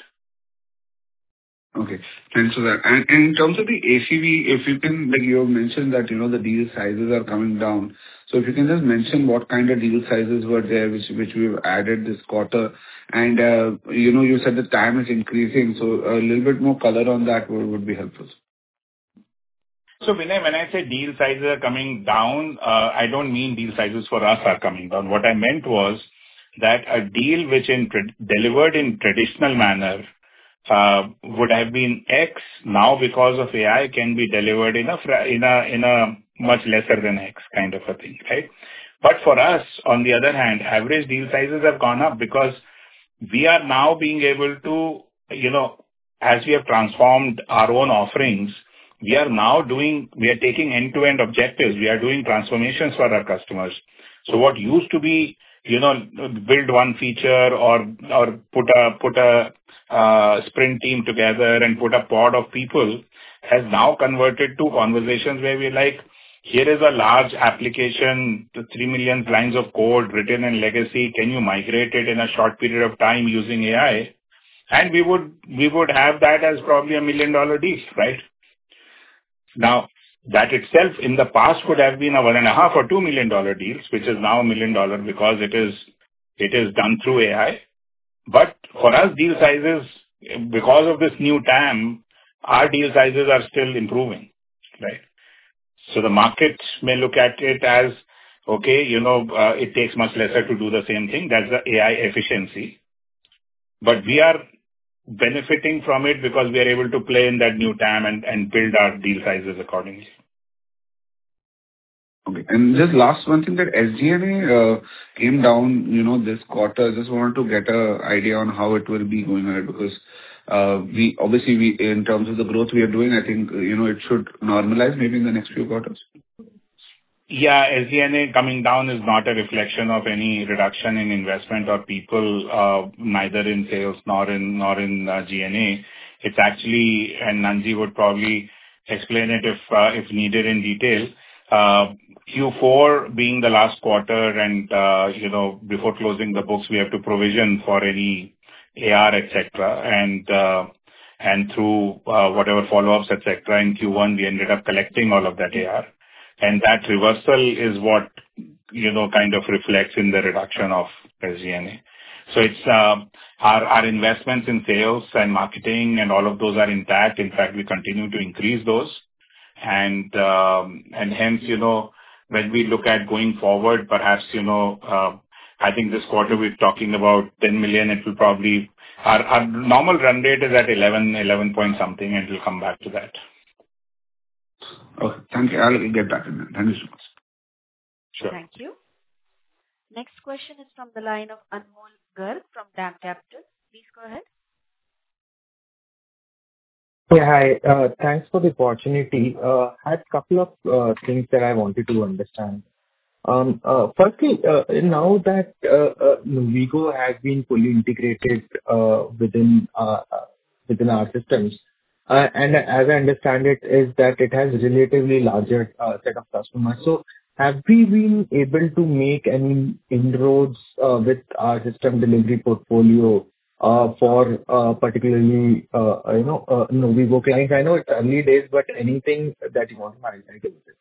Okay. Thanks for that. And and in terms of the A C V, if you can, like you have mentioned that, you know, the deal sizes are coming down. So if you can just mention what kind of deal sizes were there, which which we've added this quarter. And, uh you know, you said the time is increasing, so a little bit more color on that would would be helpful. So Vinay, when I say deal sizes are coming down, uh I don't mean deal sizes for us are coming down. What I meant was that a deal which in tra- delivered in traditional manner uh would have been X, now because of A I can be delivered in a fra- in a in a much lesser than X kind of a thing, right? But for us, on the other hand, average deal sizes have gone up because we are now being able to, you know, as we have transformed our own offerings, we are now doing, we are taking end-to-end objectives. We are doing transformations for our customers. So what used to be, you know, build one feature or or put a put a uh, sprint team together and put a pod of people has now converted to conversations where we're like, here is a large application, three million lines of code written in legacy. Can you migrate it in a short period of time using A I? And we would we would have that as probably a million dollar deal, right? Now, that itself in the past could have been a one and a half or two million dollar deals, which is now a million dollar because it is it is done through A I. But for us, deal sizes, because of this new T A M, our deal sizes are still improving, right? So the market may look at it as, okay, you know, uh, it takes much lesser to do the same thing. That's the A I efficiency. But we are benefiting from it because we are able to play in that new T A M and, and build our deal sizes accordingly. Okay. And just last one thing, that S G and A uh, came down, you know, this quarter. Just wanted to get a idea on how it will be going ahead, because uh, we obviously, we in terms of the growth we are doing, I think, you know, it should normalize maybe in the next few quarters. Yeah, S G and A coming down is not a reflection of any reduction in investment or people, uh, neither in sales nor in nor in uh, G and A. It's actually, and Nanji would probably explain it if uh, if needed in detail. Uh, Q four being the last quarter and, uh, you know, before closing the books, we have to provision for any A R, et cetera. And uh, and through uh, whatever follow-ups, et cetera, in Q one, we ended up collecting all of that A R. And that reversal is what, you know, kind of reflects in the reduction of S G and A. So it's uh, our our investments in sales and marketing and all of those are intact. In fact, we continue to increase those. And um, and hence, you know, when we look at going forward, perhaps, you know, uh, I think this quarter we're talking about ten million. It will probably, our our normal run rate is at eleven, eleven point something, and we'll come back to that. Okay. Thank you. I'll get back in there. Thank you so much. Sure. Thank you. Next question is from the line of Anmol Garg from DAM Capital. Please go ahead. Yeah, hi. Uh, Thanks for the opportunity. Uh, I had a couple of uh, things that I wanted to understand. Um, uh, Firstly, uh, now that uh, uh, Novigo has been fully integrated uh, within uh, uh, within our systems, uh, and as I understand it, is that it has relatively larger uh, set of customers. So have we been able to make any inroads uh, with our system delivery portfolio uh, for uh, particularly, uh, you know, uh, Novigo clients? I know it's early days, but anything that you want to highlight with it?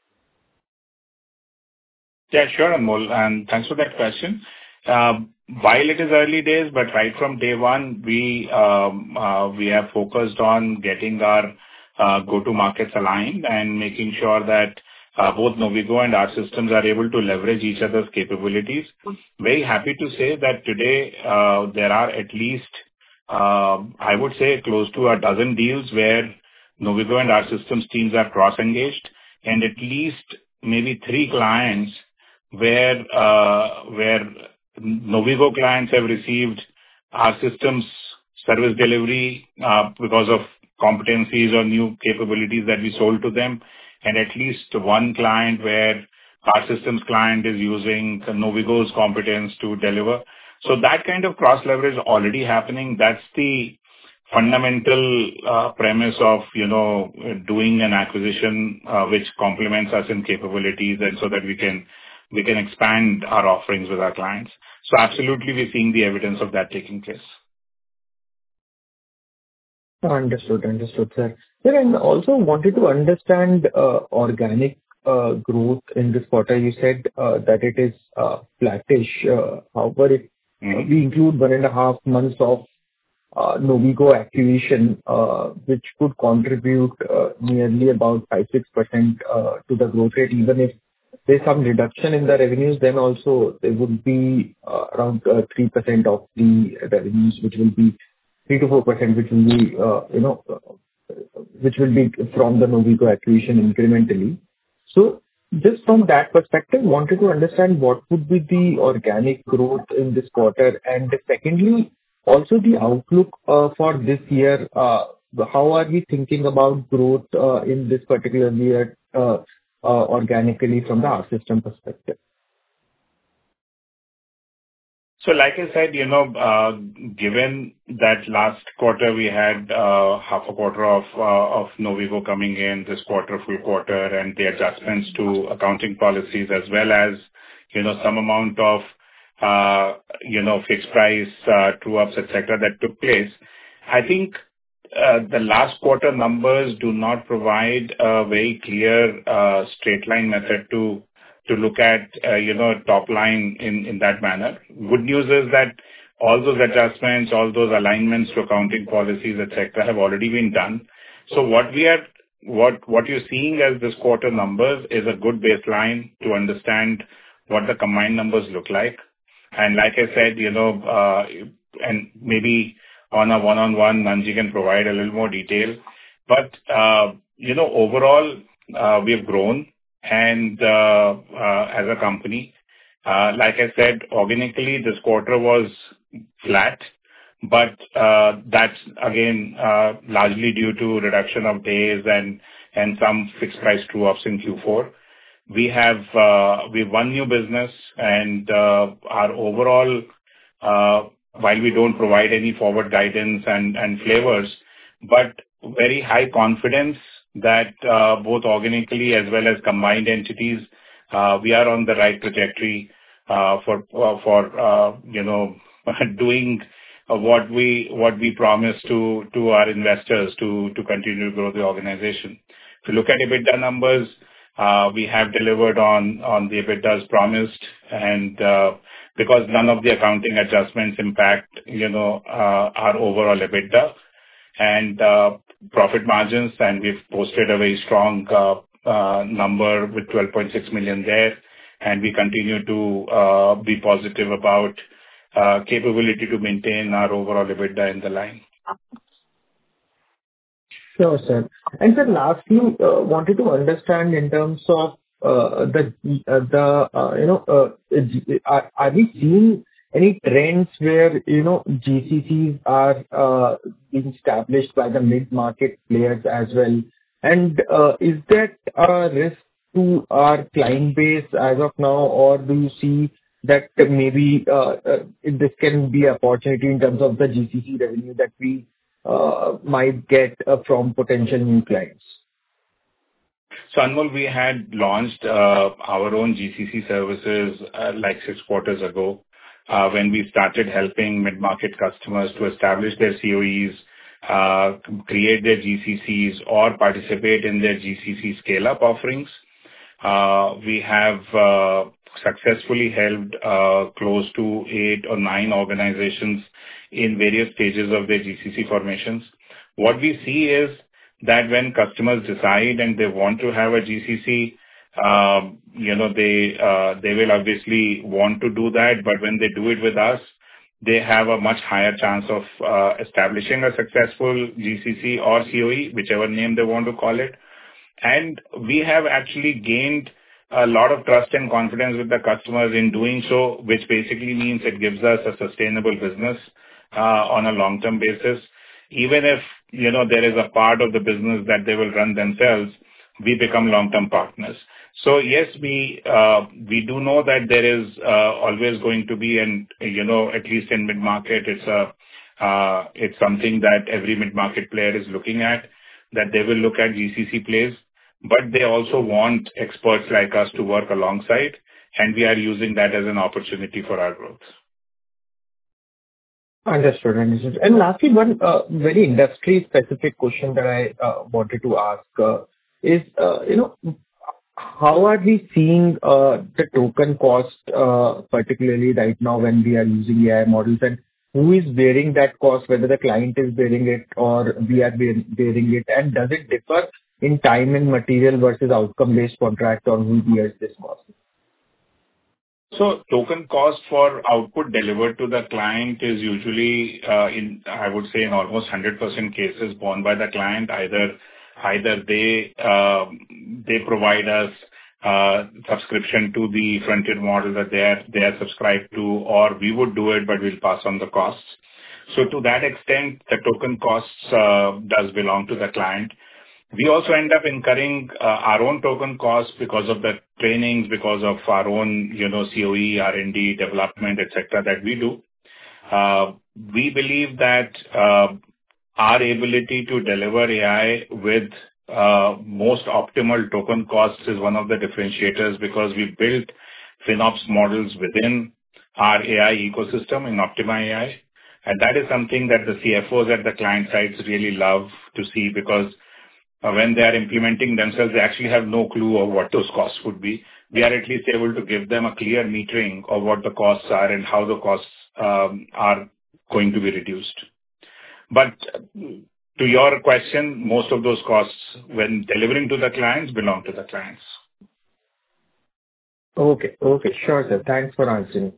Yeah, sure, Anmol, and thanks for that question. Um, While it is early days, but right from day one, we um, uh, we have focused on getting our uh, go-to-markets aligned and making sure that uh, both Novigo and our systems are able to leverage each other's capabilities. Very happy to say that today uh, there are at least, uh, I would say, close to a dozen deals where Novigo and our systems teams are cross-engaged, and at least maybe three clients where uh, where Novigo clients have received our systems service delivery uh, because of competencies or new capabilities that we sold to them, and at least one client where our systems client is using Novigo's competence to deliver. So that kind of cross-leverage is already happening. That's the fundamental uh, premise of, you know, doing an acquisition uh, which complements us in capabilities, and so that we can we can expand our offerings with our clients. So absolutely, we're seeing the evidence of that taking place. Understood. Understood, sir. Sir, and also wanted to understand uh, organic uh, growth in this quarter. You said uh, that it is uh, flattish. Uh, However, if Mm-hmm. we include one and a half months of uh, Novigo acquisition, uh, which could contribute uh, nearly about five to six percent uh, to the growth rate. Even if there's some reduction in the revenues, then also there would be uh, around uh, three percent of the revenues, which will be three to four percent, which will be, uh, you know, uh, which will be from the Novigo acquisition incrementally. So just from that perspective, wanted to understand what would be the organic growth in this quarter. And secondly, also the outlook uh, for this year. Uh, How are we thinking about growth uh, in this particular year uh, uh, organically from the R System perspective? So like I said, you know, uh, given that last quarter we had uh, half a quarter of uh, of Novigo coming in, this quarter, full quarter, and the adjustments to accounting policies, as well as, you know, some amount of, uh, you know, fixed price uh, true-ups, et cetera, that took place, I think uh, the last quarter numbers do not provide a very clear uh, straight line method to to look at, uh, you know, top line in, in that manner. Good news is that all those adjustments, all those alignments to accounting policies, et cetera, have already been done. So what we are, what, what you're seeing as this quarter numbers is a good baseline to understand what the combined numbers look like. And like I said, you know, uh, and maybe on a one-on-one, Nanji can provide a little more detail. But, uh, you know, overall, uh, we have grown. And uh, uh, as a company, uh, like I said, organically, this quarter was flat, but uh, that's again uh, largely due to reduction of days and and some fixed price true-ups in Q four. We have uh, we won new business, and uh, our overall, uh, while we don't provide any forward guidance and and flavors, but very high confidence that uh, both organically as well as combined entities, uh, we are on the right trajectory uh, for uh, for uh, you know doing uh, what we what we promised to to our investors to to continue to grow the organization. If you look at EBITDA numbers, uh, we have delivered on on the EBITDA as promised, and uh, because none of the accounting adjustments impact you know uh, our overall EBITDA and uh, profit margins, and we've posted a very strong uh, uh, number with twelve point six million there, and we continue to uh, be positive about uh, capability to maintain our overall EBITDA in the line. Sure, sir. And sir, lastly, uh, wanted to understand in terms of uh, the, uh, the uh, you know, uh, are are we seeing any trends where, you know, G C Cs are uh, being established by the mid-market players as well? And uh, is that a risk to our client base as of now, or do you see that maybe uh, uh, this can be an opportunity in terms of the G C C revenue that we uh, might get uh, from potential new clients? So Anmol, we had launched uh, our own G C C services uh, like six quarters ago. Uh, when we started helping mid-market customers to establish their C O Es, uh, create their G C Cs, or participate in their G C C scale-up offerings. Uh, we have uh, successfully helped uh, close to eight or nine organizations in various stages of their G C C formations. What we see is that when customers decide and they want to have a G C C, Um, you know, they uh, they will obviously want to do that, but when they do it with us, they have a much higher chance of uh, establishing a successful G C C or C O E, whichever name they want to call it. And we have actually gained a lot of trust and confidence with the customers in doing so, which basically means it gives us a sustainable business uh, on a long-term basis. Even if you know, there is a part of the business that they will run themselves, we become long-term partners. So yes, we uh, we do know that there is uh, always going to be, and you know, at least in mid-market, it's a uh, it's something that every mid-market player is looking at, that they will look at G C C plays, but they also want experts like us to work alongside, and we are using that as an opportunity for our growth. Understood. Understood. And lastly, one uh, very industry-specific question that I uh, wanted to ask uh, is, uh, you know, how are we seeing uh, the token cost, uh, particularly right now when we are using A I models, and who is bearing that cost, whether the client is bearing it or we are bear- bearing it, and does it differ in time and material versus outcome-based contract, or who bears this cost? So token cost for output delivered to the client is usually, uh, in I would say, in almost one hundred percent cases borne by the client. Either either they uh, they provide us uh, subscription to the frontier model that they are they are subscribed to, or we would do it, but we'll pass on the costs. So to that extent, the token costs uh, does belong to the client. We also end up incurring uh, our own token costs because of the trainings, because of our own, you know, C O E, R and D, development, et cetera, that we do. Uh, we believe that uh, our ability to deliver A I with uh, most optimal token costs is one of the differentiators, because we built FinOps models within our A I ecosystem in Optima A I. And that is something that the C F Os at the client sites really love to see, because Uh, when they are implementing themselves, they actually have no clue of what those costs would be. We are at least able to give them a clear metering of what the costs are and how the costs um, are going to be reduced. But to your question, most of those costs, when delivering to the clients, belong to the clients. Okay. Okay. Sure, sir. Thanks for answering.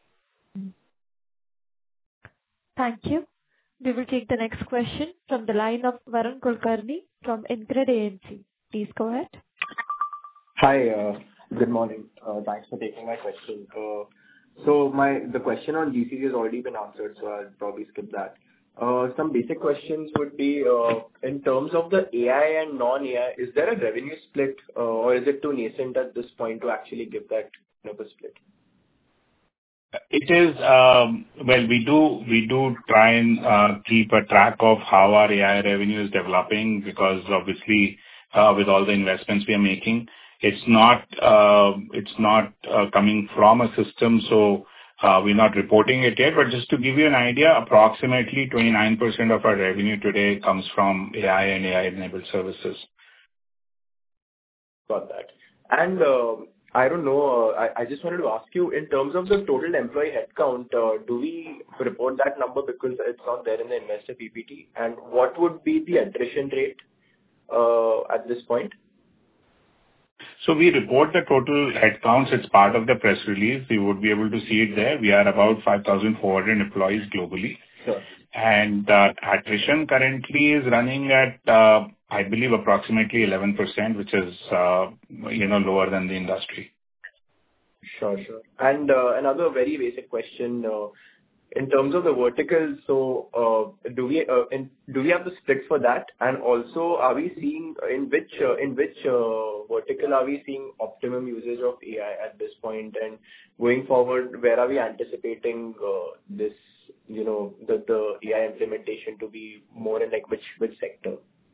Thank you. We will take the next question from the line of Varun Kulkarni from InCred A M C. Please go ahead. Hi, uh, good morning. Uh, Thanks for taking my question. Uh, So my the question on G C C has already been answered, so I'll probably skip that. Uh, Some basic questions would be, uh, in terms of the A I and non-A I, is there a revenue split, uh, or is it too nascent at this point to actually give that kind of a split? It is, um, well, we do we do try and uh, keep a track of how our A I revenue is developing, because obviously, uh, with all the investments we are making, it's not uh, it's not uh, coming from a system, so uh, we're not reporting it yet. But just to give you an idea, approximately twenty-nine percent of our revenue today comes from A I and A I-enabled services. Got that. And, uh, I don't know, uh, I I just wanted to ask you, in terms of the total employee headcount, uh, do we report that number because it's not there in the investor P P T? And what would be the attrition rate uh, at this point? So we report the total headcounts. It's part of the press release. You would be able to see it there. We are about five thousand four hundred employees globally. Sure. And uh, attrition currently is running at, uh, I believe, approximately eleven percent, which is, uh, you know, lower than the industry. Sure, sure. And uh, another very basic question, uh, in terms of the verticals, so uh, do we uh, in, do we have the split for that? And also, are we seeing in which uh, in which uh, vertical are we seeing optimum usage of A I at this point? And going forward, where are we anticipating uh, this, you know, the the A I implementation to be more in, like, which which sector?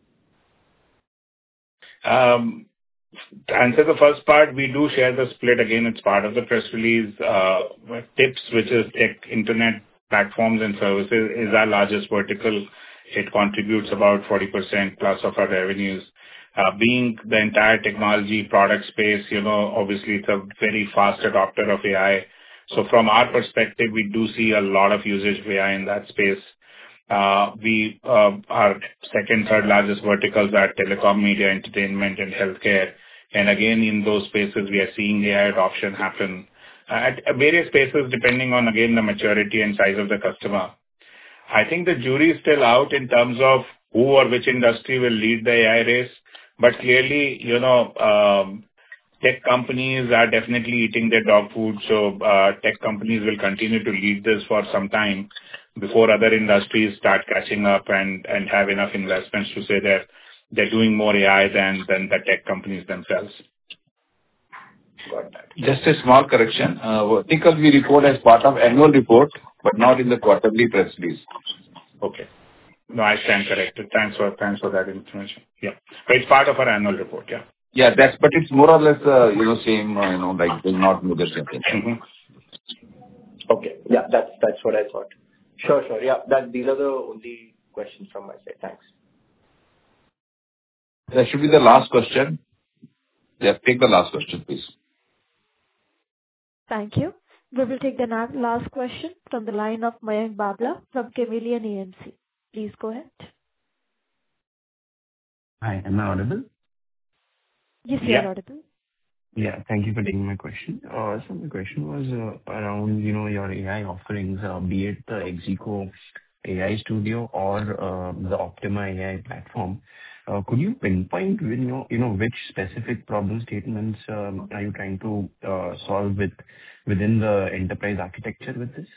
Um, To answer the first part, we do share the split. Again, it's part of the press release. Uh, Tips, which is tech, internet platforms and services, is our largest vertical. It contributes about forty percent plus of our revenues. Uh, Being the entire technology product space, you know, obviously it's a very fast adopter of A I. So from our perspective, we do see a lot of usage of A I in that space. Uh, We, uh, our second, third largest verticals are telecom, media, entertainment, and healthcare. And again, in those spaces, we are seeing A I adoption happen uh, at various spaces, depending on, again, the maturity and size of the customer. I think the jury is still out in terms of who or which industry will lead the A I race. But clearly, you know, um, tech companies are definitely eating their dog food. So uh, tech companies will continue to lead this for some time. before other industries start catching up and, and have enough investments to say that they're doing more A I than, than the tech companies themselves. Got that. Just a small correction. Uh, vertical we report as part of annual report, but not in the quarterly press release. Okay. No, I stand corrected. Thanks for thanks for that information. Yeah, but it's part of our annual report. Yeah. Yeah, that's but it's more or less uh, you know same uh, you know like will not move the same thing. Mm-hmm. Okay. Yeah, that's that's what I thought. Sure, sure. Yeah, that these are the only questions from my side. Thanks. That should be the last question. Yeah, take the last question, please. Thank you. We will take the na- last question from the line of Mayank Babla from Chameleon A M C. Please go ahead. Hi, am I audible? Yes, you Yeah. are audible. Yeah, thank you for taking my question. Uh, So my question was uh, around, you know, your A I offerings, uh, be it the Exico A I Studio or uh, the Optima A I platform. Uh, Could you pinpoint, you know, you know, which specific problem statements um, are you trying to uh, solve with within the enterprise architecture with this?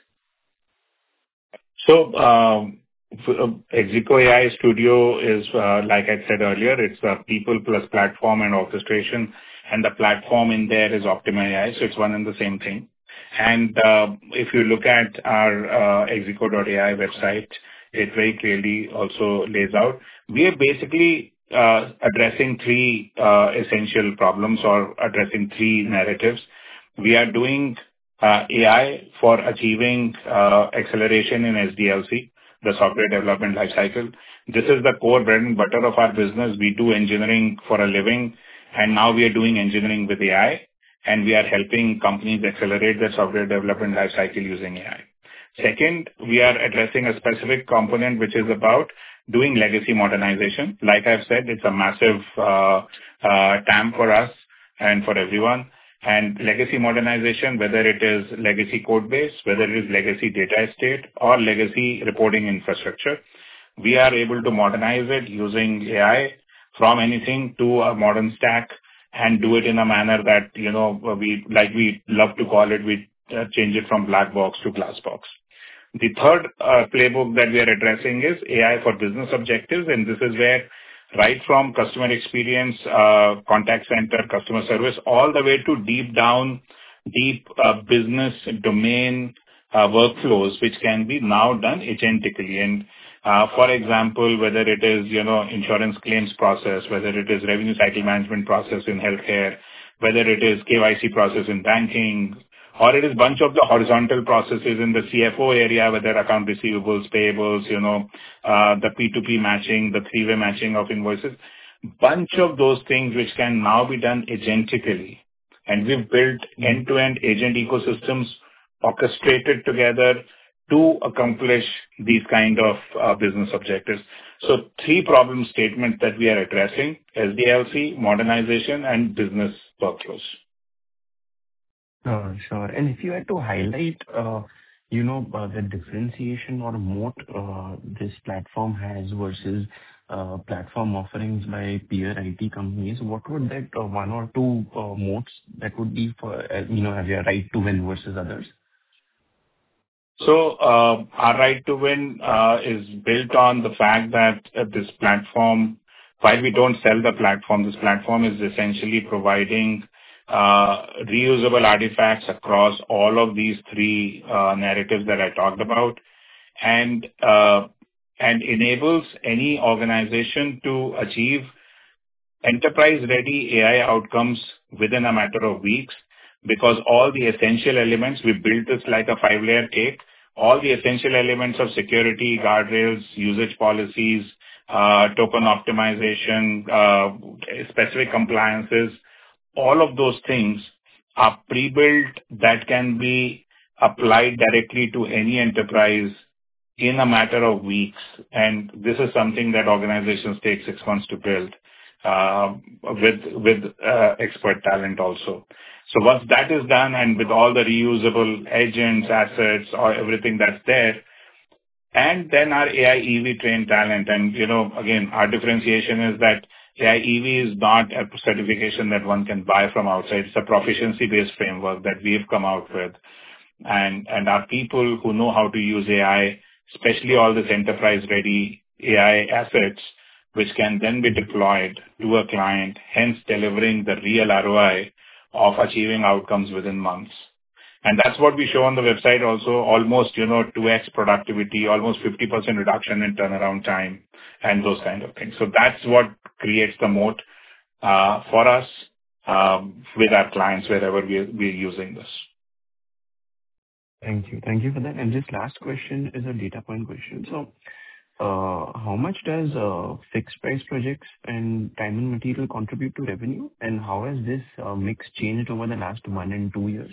So, um, f- uh, Exico A I Studio is, uh, like I said earlier, it's a people plus platform and orchestration, and the platform in there is Optima A I, so it's one and the same thing. And uh, if you look at our uh, exico dot A I website, it very clearly also lays out. We are basically uh, addressing three uh, essential problems or addressing three narratives. We are doing uh, A I for achieving uh, acceleration in S D L C, the software development lifecycle. This is the core bread and butter of our business. We do engineering for a living, and now we are doing engineering with A I, and we are helping companies accelerate their software development lifecycle using A I. Second, we are addressing a specific component which is about doing legacy modernization. Like I've said, it's a massive uh, uh, T A M for us and for everyone. And legacy modernization, whether it is legacy code base, whether it is legacy data estate or legacy reporting infrastructure, we are able to modernize it using A I from anything to a modern stack and do it in a manner that, you know, we, like we love to call it, we uh, change it from black box to glass box. The third uh, playbook that we are addressing is A I for business objectives, and this is where right from customer experience, uh, contact center, customer service, all the way to deep down, deep uh, business domain uh, workflows, which can be now done agentically. And uh, for example, whether it is, you know, insurance claims process, whether it is revenue cycle management process in healthcare, whether it is K Y C process in banking, or it is bunch of the horizontal processes in the C F O area, whether account receivables, payables, you know, uh, the P two P matching, the three-way matching of invoices. Bunch of those things which can now be done agentically. And we've built end-to-end agent ecosystems orchestrated together to accomplish these kind of uh, business objectives. So three problem statements that we are addressing: S D L C, modernization, and business workflows. Uh, Sure. And if you had to highlight, uh, you know, uh, the differentiation or moat uh, this platform has versus uh, platform offerings by peer I T companies, what would that uh, one or two uh, moats that would be for, uh, you know, have your right to win versus others? So, uh, our right to win uh, is built on the fact that uh, this platform, while we don't sell the platform, this platform is essentially providing uh, reusable artifacts across all of these three uh, narratives that I talked about, and uh, and enables any organization to achieve enterprise-ready A I outcomes within a matter of weeks, because all the essential elements, we built this like a five-layer cake. All the essential elements of security, guardrails, usage policies, uh, token optimization, uh, specific compliances, all of those things are pre-built that can be applied directly to any enterprise in a matter of weeks. And this is something that organizations take six months to build, uh, with with uh, expert talent also. So once that is done, and with all the reusable agents, assets, or everything that's there, and then our A I E V trained talent, and you know, again, our differentiation is that A I E V is not a certification that one can buy from outside. It's a proficiency-based framework that we've come out with, and and our people who know how to use A I especially all this enterprise-ready A I assets, which can then be deployed to a client, hence delivering the real R O I of achieving outcomes within months. And that's what we show on the website also, almost, you know, two x productivity, almost fifty percent reduction in turnaround time, and those kind of things. So that's what creates the moat uh, for us um, with our clients wherever we we're using this. Thank you. Thank you for that. And this last question is a data point question. So, uh, how much does uh, fixed price projects and time and material contribute to revenue? And how has this uh, mix changed over the last one and two years?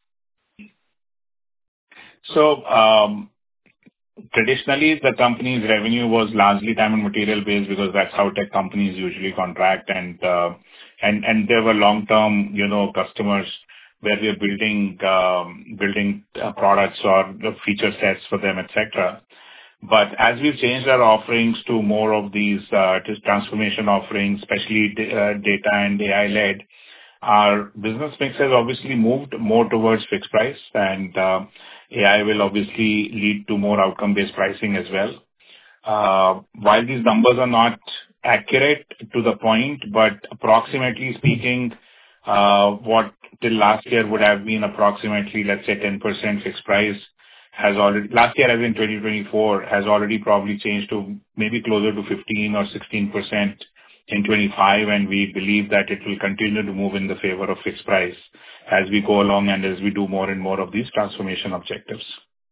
So, um, traditionally, the company's revenue was largely time and material based because that's how tech companies usually contract, and uh, and and there were long-term, you know, customers where we are building um, building uh, products or the feature sets for them, et cetera. But as we've changed our offerings to more of these uh, just transformation offerings, especially d- uh, data and A I-led, our business mix has obviously moved more towards fixed price, and uh, A I will obviously lead to more outcome-based pricing as well. Uh, While these numbers are not accurate to the point, but approximately speaking, uh, what till last year would have been approximately, let's say, ten percent fixed price has already, last year, as in twenty twenty-four, has already probably changed to maybe closer to fifteen or sixteen percent in twenty-five, and we believe that it will continue to move in the favor of fixed price as we go along and as we do more and more of these transformation objectives.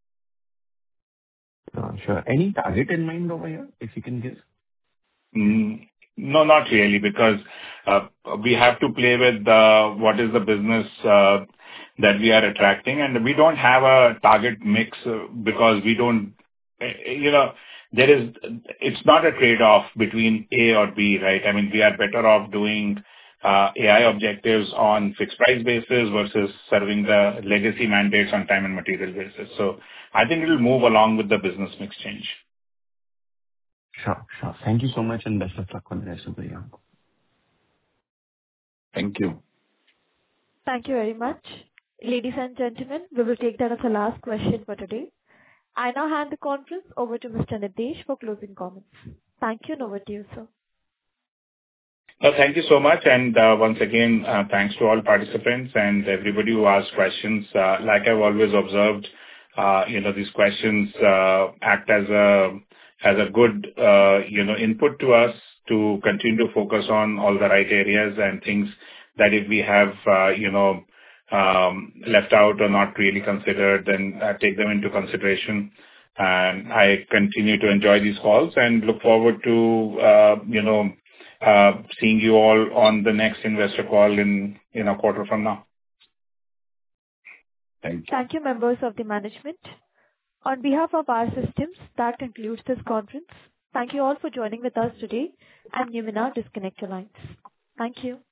Uh, Sure. Any target in mind over here, if you can give? Mm, No, not really, because uh, we have to play with uh, what is the business uh, that we are attracting, and we don't have a target mix uh, because we don't, eh, eh, you know, there is, it's not a trade-off between A or B, right? I mean, we are better off doing uh, A I objectives on fixed price basis versus serving the legacy mandates on time and material basis. So I think it will move along with the business mix change. Sure, sure. Thank you so much, and best of luck on the rest of the year. Thank you. Thank you very much. Ladies and gentlemen, we will take that as the last question for today. I now hand the conference over to Mister Nitish for closing comments. Thank you, and over to you, sir. No, thank you so much. And uh, once again, uh, thanks to all participants and everybody who asked questions. Uh, like I've always observed, uh, you know, these questions uh, act as a as a good, uh, you know, input to us to continue to focus on all the right areas and things that if we have, uh, you know, um, left out or not really considered, then uh, take them into consideration. And I continue to enjoy these calls and look forward to, uh, you know, uh, seeing you all on the next investor call in, in a quarter from now. Thank you. Thank you, members of the management. On behalf of our systems, that concludes this conference. Thank you all for joining with us today, and you may now disconnect your lines. Thank you.